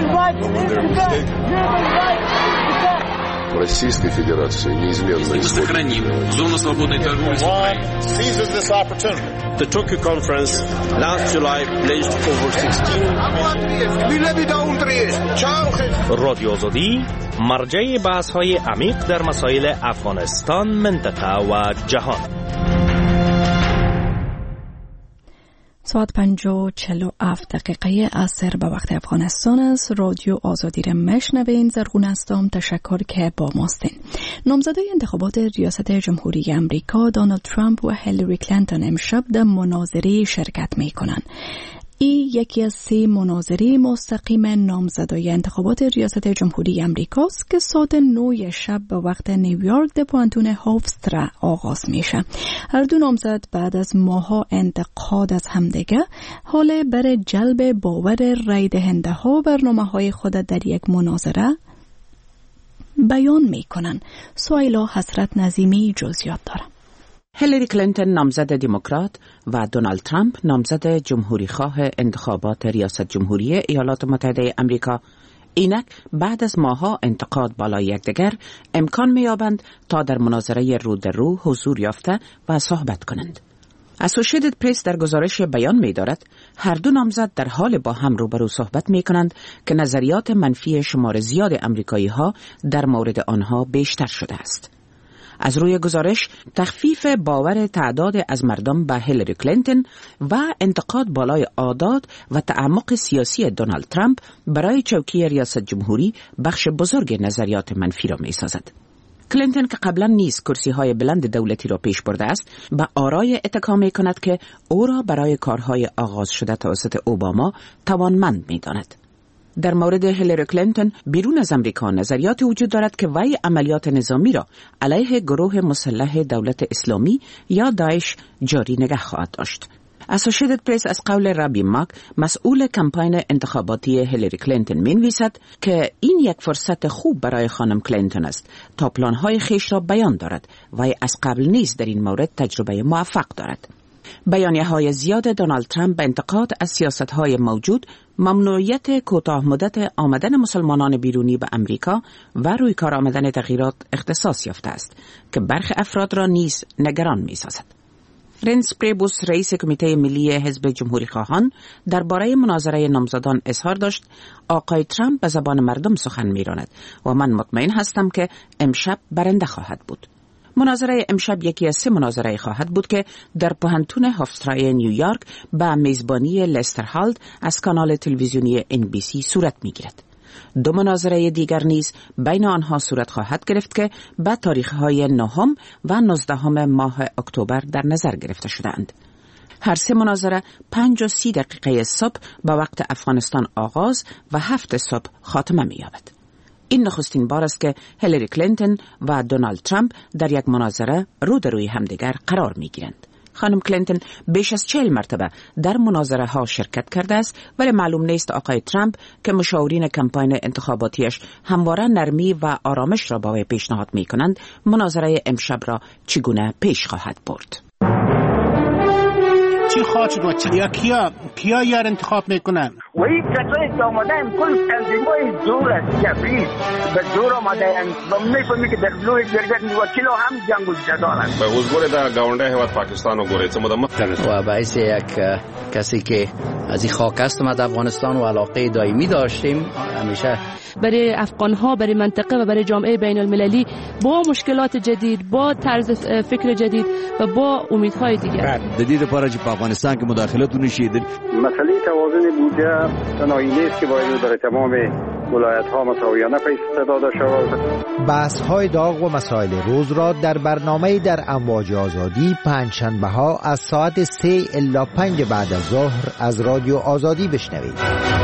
Российской Федерации неизменно сохраним зону свободной торговли с Украиной. Seizes this opportunity. The Tokyo conference last July pledged over sixteen رادیو آزادی مرجع بحث‌های عمیق در مسائل افغانستان، منطقه و جهان. ساعت پنج و چل و هفت دقیقه عصر به وقت افغانستان است. رادیو آزادی را میشنوین. زرغون هستم. تشکر که با ماستین. نامزدای انتخابات ریاست جمهوری امریکا دونالد ترامپ و هیلاری کلینتون امشب در مناظره شرکت می کنند. این یکی از سه مناظره مستقیم نامزدای انتخابات ریاست جمهوری امریکاست که ساعت نه شب به وقت نیویورک در پوانتون هافسترا آغاز میشه. هر دو نامزد بعد از ماها انتقاد از همدیگه حال برای جلب باور رای دهنده ها برنامه های خود در یک مناظره بیان میکنن. سویلا حسرت نظیمی جزئیات داره. هیلاری کلینتون نامزد دموکرات و دونالد ترامپ نامزد جمهوری خواه انتخابات ریاست جمهوری ایالات متحده امریکا اینک بعد از ماها انتقاد بالای یکدیگر امکان می‌یابند تا در مناظره رو در رو حضور یافته و صحبت کنند. اسوسییتد پرس در گزارش بیان می‌دارد هر دو نامزد در حال با هم روبرو صحبت می‌کنند که نظریات منفی شمار زیاد امریکایی‌ها در مورد آنها بیشتر شده است. از روی گزارش تخفیف باور تعداد از مردم به هیلاری کلینتون و انتقاد بالای عادات و تعمق سیاسی دونالد ترامپ برای چوکی ریاست جمهوری بخش بزرگ نظریات منفی را می سازد. کلینتون که قبلا نیز کرسی های بلند دولتی را پیش برده است به آرای اتکا می کند که او را برای کارهای آغاز شده توسط اوباما توانمند می داند. در مورد هیلاری کلینتون بیرون از امریکا نظریات وجود دارد که وی عملیات نظامی را علیه گروه مسلح دولت اسلامی یا داعش جاری نگه خواهد داشت. اسوسییتد پرس از قول رابی ماک مسئول کمپاین انتخاباتی هیلاری کلینتون می‌نویسد که این یک فرصت خوب برای خانم کلینتون است تا پلان‌های خیش را بیان دارد و از قبل نیز در این مورد تجربه موفق دارد. بیانیه های زیاد دونالد ترامپ به انتقاد از سیاست های موجود، ممنوعیت کوتاه مدت آمدن مسلمانان بیرونی به امریکا و روی کار آمدن تغییرات اختصاص یافته است که برخی افراد را نیز نگران می سازد. رنس پریبوس، رئیس کمیته ملی حزب جمهوری خواهان، درباره مناظره نامزدان اظهار داشت: آقای ترامپ به زبان مردم سخن می‌راند و من مطمئن هستم که امشب برنده خواهد بود. مناظره امشب یکی از سه مناظره خواهد بود که در پوهنتون هافسترای نیویورک به میزبانی لستر هالد از کانال تلویزیونی ان بی سی صورت می‌گیرد. دو مناظره دیگر نیز بین آنها صورت خواهد گرفت که به تاریخ‌های نهم و نوزدهم ماه اکتبر در نظر گرفته شدند. هر سه مناظره پنج و سی دقیقه صبح به وقت افغانستان آغاز و هفت صبح خاتمه می‌یابد. این نخستین بار است که هیلاری کلینتون و دونالد ترامپ در یک مناظره رو در روی همدیگر قرار می‌گیرند. خانم کلینتون بیش از چهل مرتبه در مناظره ها شرکت کرده است، ولی معلوم نیست آقای ترامپ که مشاورین کمپاین انتخاباتیش همواره نرمی و آرامش را با وی پیشنهاد می کنند، مناظره امشب را چگونه پیش خواهد برد. چی خواهد شد یا کیا کیا یار انتخاب میکنن؟ و این کسایی که آمدن کل تنظیمای زور است، جبری به زور آمدن و میفهمی که در لوی جرگت وکیل هم جنگ و جدال است. به حضور در گاونده هیواد پاکستان و گوره چه و باعث یک کسی که از این خاک است ما در افغانستان و علاقه دائمی داشتیم، همیشه برای افغان ها، برای منطقه و برای جامعه بین المللی با مشکلات جدید، با طرز فکر جدید و با امیدهای دیگر. جدید پارچ په افغانستان کې مداخلت ونشي. مسئله توازن بودجه تنهایی نیست که باید برای تمام ولایت ها مساویانه پیش داده شود. بحث های داغ و مسائل روز را در برنامه در امواج آزادی پنجشنبه ها از ساعت سه الی پنج بعد از ظهر از رادیو آزادی بشنوید.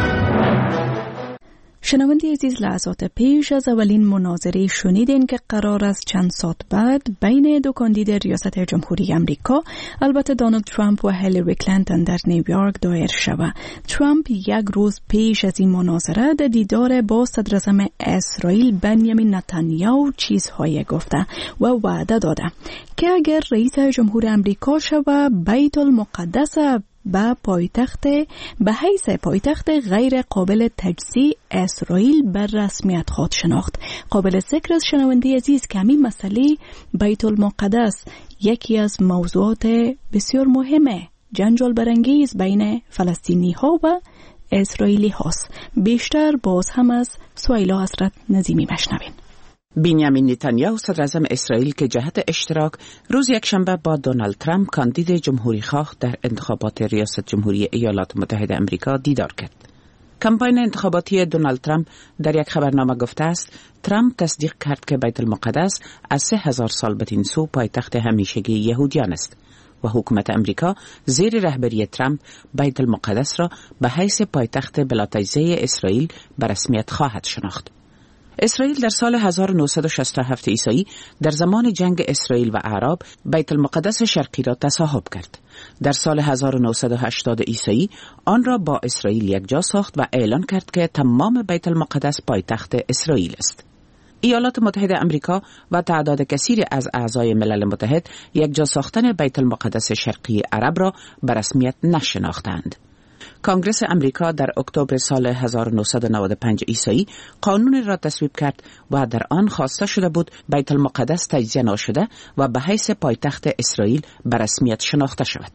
شنونده عزیز، لحظات پیش از اولین مناظره شنیدین که قرار است چند ساعت بعد بین دو کاندید ریاست جمهوری امریکا، البته دونالد ترامپ و هیلاری کلینتون در نیویورک دایر شود. ترامپ یک روز پیش از این مناظره در دیدار با صدراعظم اسرائیل بنیامین نتانیاهو چیزهای گفته و وعده داده که اگر رئیس جمهور امریکا شود، بیت المقدس به پایتخت به حیث پایتخت غیر قابل تجزیه اسرائیل بر رسمیت خواهد شناخت. قابل ذکر از شنونده عزیز که همین مسئله بیت المقدس یکی از موضوعات بسیار مهمه جنجال برانگیز بین فلسطینی ها و اسرائیلی هاست. بیشتر باز هم از سویلا حضرت نظیمی مشنوین. بنیامین نتانیاهو صدراعظم اسرائیل که جهت اشتراک روز یکشنبه با دونالد ترامپ کاندید جمهوری خواه در انتخابات ریاست جمهوری ایالات متحده آمریکا دیدار کرد. کمپاین انتخاباتی دونالد ترامپ در یک خبرنامه گفته است ترامپ تصدیق کرد که بیت المقدس از سه هزار سال بدین سو پایتخت همیشگی یهودیان است و حکومت امریکا زیر رهبری ترامپ بیت المقدس را به حیث پایتخت بلا تجزیه اسرائیل به رسمیت خواهد شناخت. اسرائیل در سال هزار و نهصد و شصت و هفت عیسوی در زمان جنگ اسرائیل و اعراب بیت المقدس شرقی را تصاحب کرد. در سال هزار و نهصد و هشتاد عیسوی آن را با اسرائیل یکجا ساخت و اعلان کرد که تمام بیت المقدس پایتخت اسرائیل است. ایالات متحده آمریکا و تعداد کثیر از اعضای ملل متحد یکجا ساختن بیت المقدس شرقی عرب را به رسمیت نشناختند. کانگرس امریکا در اکتبر سال هزار و نهصد و نود و پنج عیسوی قانون را تصویب کرد و در آن خواسته شده بود بیت المقدس تجزیه نشده و به حیث پایتخت اسرائیل به رسمیت شناخته شود.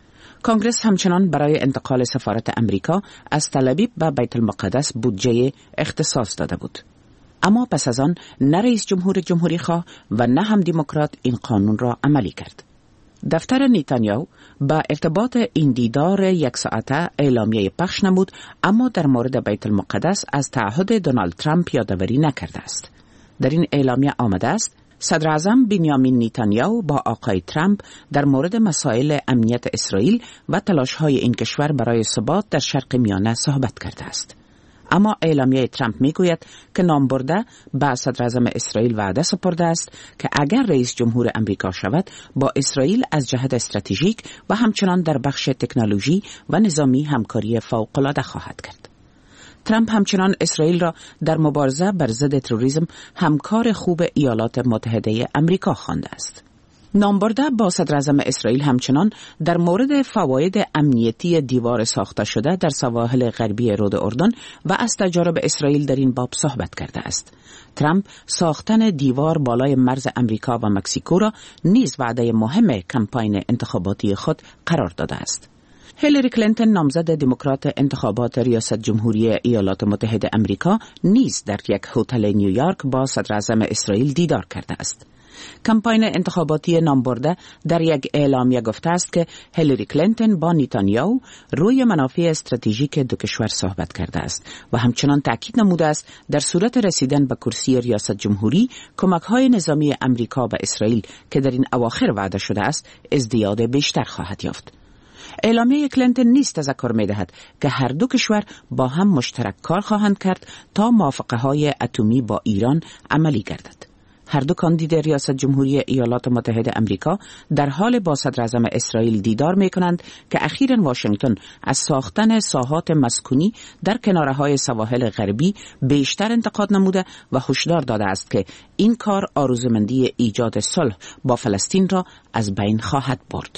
کانگرس همچنان برای انتقال سفارت امریکا از تل آویو به بیت المقدس بودجه اختصاص داده بود. اما پس از آن نه رئیس جمهور جمهوری خواه و نه هم دموکرات این قانون را عملی کرد. دفتر نتانیاهو با ارتباط این دیدار یک ساعته اعلامیه پخش نمود، اما در مورد بیت المقدس از تعهد دونالد ترامپ یادآوری نکرده است. در این اعلامیه آمده است صدراعظم بنیامین نتانیاهو با آقای ترامپ در مورد مسائل امنیت اسرائیل و تلاش‌های این کشور برای ثبات در شرق میانه صحبت کرده است. اما اعلامیه ترامپ میگوید که نامبرده به صدراعظم اسرائیل وعده سپرده است که اگر رئیس جمهور امریکا شود با اسرائیل از جهت استراتژیک و همچنان در بخش تکنولوژی و نظامی همکاری فوق‌العاده خواهد کرد. ترامپ همچنان اسرائیل را در مبارزه بر ضد تروریسم همکار خوب ایالات متحده امریکا خوانده است. نامبرده با صدراعظم اسرائیل همچنان در مورد فواید امنیتی دیوار ساخته شده در سواحل غربی رود اردن و از تجارب اسرائیل در این باب صحبت کرده است. ترامپ ساختن دیوار بالای مرز امریکا و مکزیکو را نیز وعده مهم کمپاین انتخاباتی خود قرار داده است. هیلاری کلینتون نامزد دموکرات انتخابات ریاست جمهوری ایالات متحده امریکا نیز در یک هتل نیویورک با صدراعظم اسرائیل دیدار کرده است. کمپاین انتخاباتی نامبرده در یک اعلامیه گفته است که هیلاری کلینتون با نتانیاهو روی منافع استراتژیک دو کشور صحبت کرده است و همچنان تاکید نموده است در صورت رسیدن به کرسی ریاست جمهوری کمک‌های نظامی امریکا به اسرائیل که در این اواخر وعده شده است ازدیاد بیشتر خواهد یافت. اعلامیه کلینتون نیز تذکر می‌دهد که هر دو کشور با هم مشترک کار خواهند کرد تا موافقه‌های اتمی با ایران عملی گردد. هر دو کاندید ریاست جمهوری ایالات متحده امریکا در حال با صدراعظم اسرائیل دیدار می‌کنند که اخیراً واشنگتن از ساختن ساحات مسکونی در کناره‌های سواحل غربی بیشتر انتقاد نموده و هشدار داده است که این کار آرزومندی ایجاد صلح با فلسطین را از بین خواهد برد.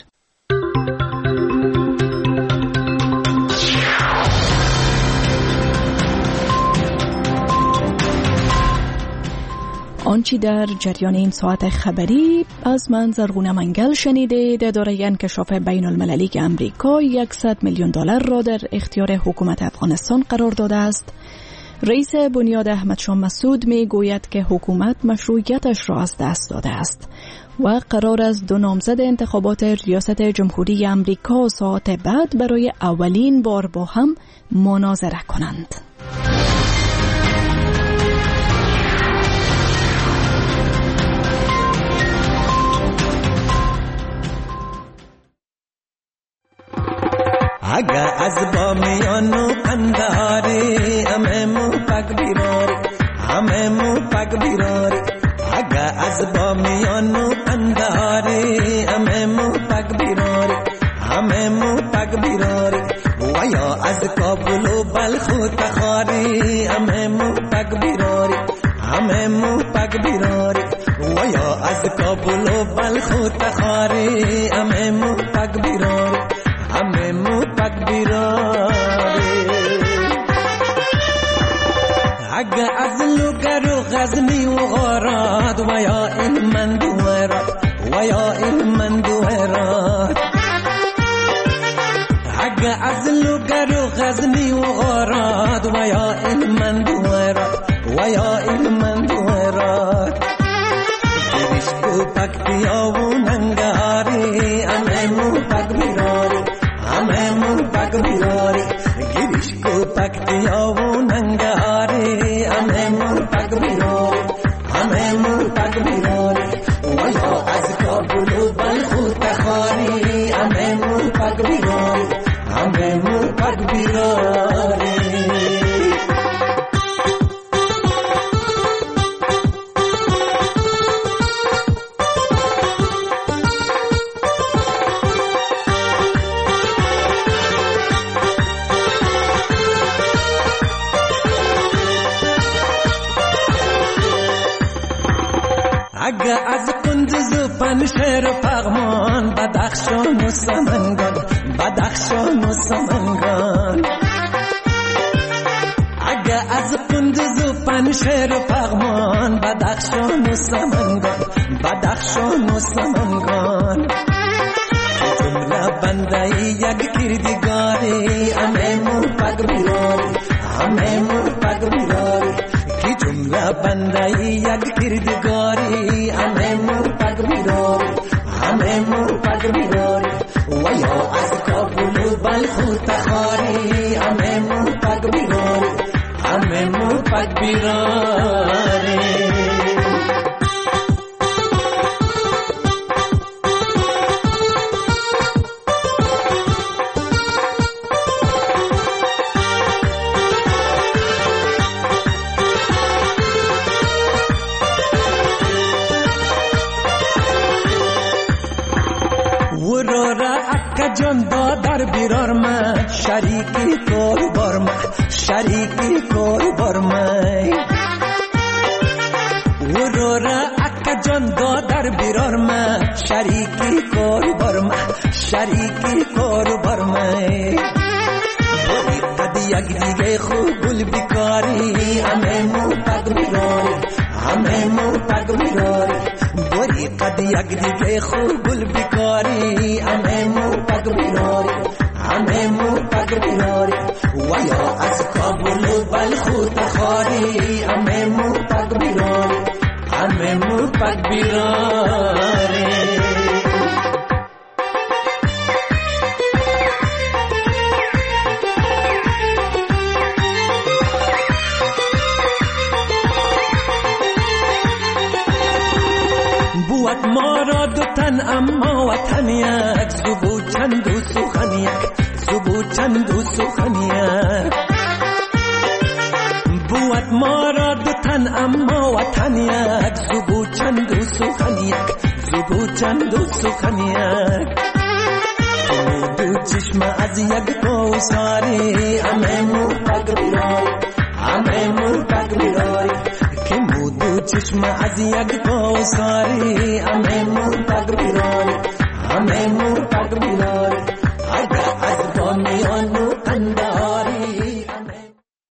آنچی در جریان این ساعت خبری از من زرغونه منگل شنیده. اداره انکشاف بین المللی امریکا صد میلیون دلار را در اختیار حکومت افغانستان قرار داده است. رئیس بنیاد احمد شاه مسعود می گوید که حکومت مشروعیتش را از دست داده است و قرار است دو نامزد انتخابات ریاست جمهوری امریکا ساعت بعد برای اولین بار با هم مناظره کنند. اگه از بامیانو انداری همه مو پک بیراری همه مو پک بیراری اگه از بامیانو انداری همه مو پک بیراری همه مو پک بیراری و یا از کابل و بلخ و تخاری همه مو پک بیراری همه مو پک بیراری و یا از کابل و بلخ و تخاری همه مو پک بیراری همه مو پک بیراری اگه از لوگر و غزنی و غارات و یا علمند و هرات و یا علمند و هرات اگه از لوگر و غزنی و غارات و یا علمند و هرات و یا علمند و هرات گریشکو پکتیا و ننگاری همه مو پک بیراری همه مو پک بیراری گریشکو پکتیا و ننگاری همه مو پک بیراری همه مو پک بیراری و یا از کابل و بلخ و تخاری همه مو پک بیراری همه مو پک بیراری اگه از کندوز و پنشهر و پغمان بدخشان و سمنگان بدخشان و سمنگان اگه از کندوز و پنشهر و پغمان بدخشان و سمنگان بدخشان و سمنگان جمله بنده یک کردگاری همه مو پک بیراری همه مو پک بیراری کی جمله بنده یک کردگاری همه مو پک بیراری همه مو پک بیراری و یا از کابل و بلخ و تخاری همه مو پک بیراری همه مو پک بیراری جان دادر بیرار من شریکی کار بار من شریکی کار بار من و رو را اکا جان دادر بیرار من شریکی شریکی کاروبار میں باری قد یک دیگه خوب گل بیکاری همه مو پگ میراری همه مو پگ میراری باری قد یک دیگه خوب گل بیکاری همه مو پگ میراری همه مو پگ میراری و یا از کابل و بلخ و تخاری همه مو پگ میراری همه مو پگ میراری بود ما را دو تن اما وطن یک زبو چند و سخن یک زبو چند و سخن یک بود ما را دو تن اما وطن یک زبو چند و سخن یک زبو چند و سخن یک دو چشم از یک کوثری همه مو پگ میراری همه مو پگ میراری که مو دو چشم از یک کوثری همه مو پگ میراری همه مو پگ میراری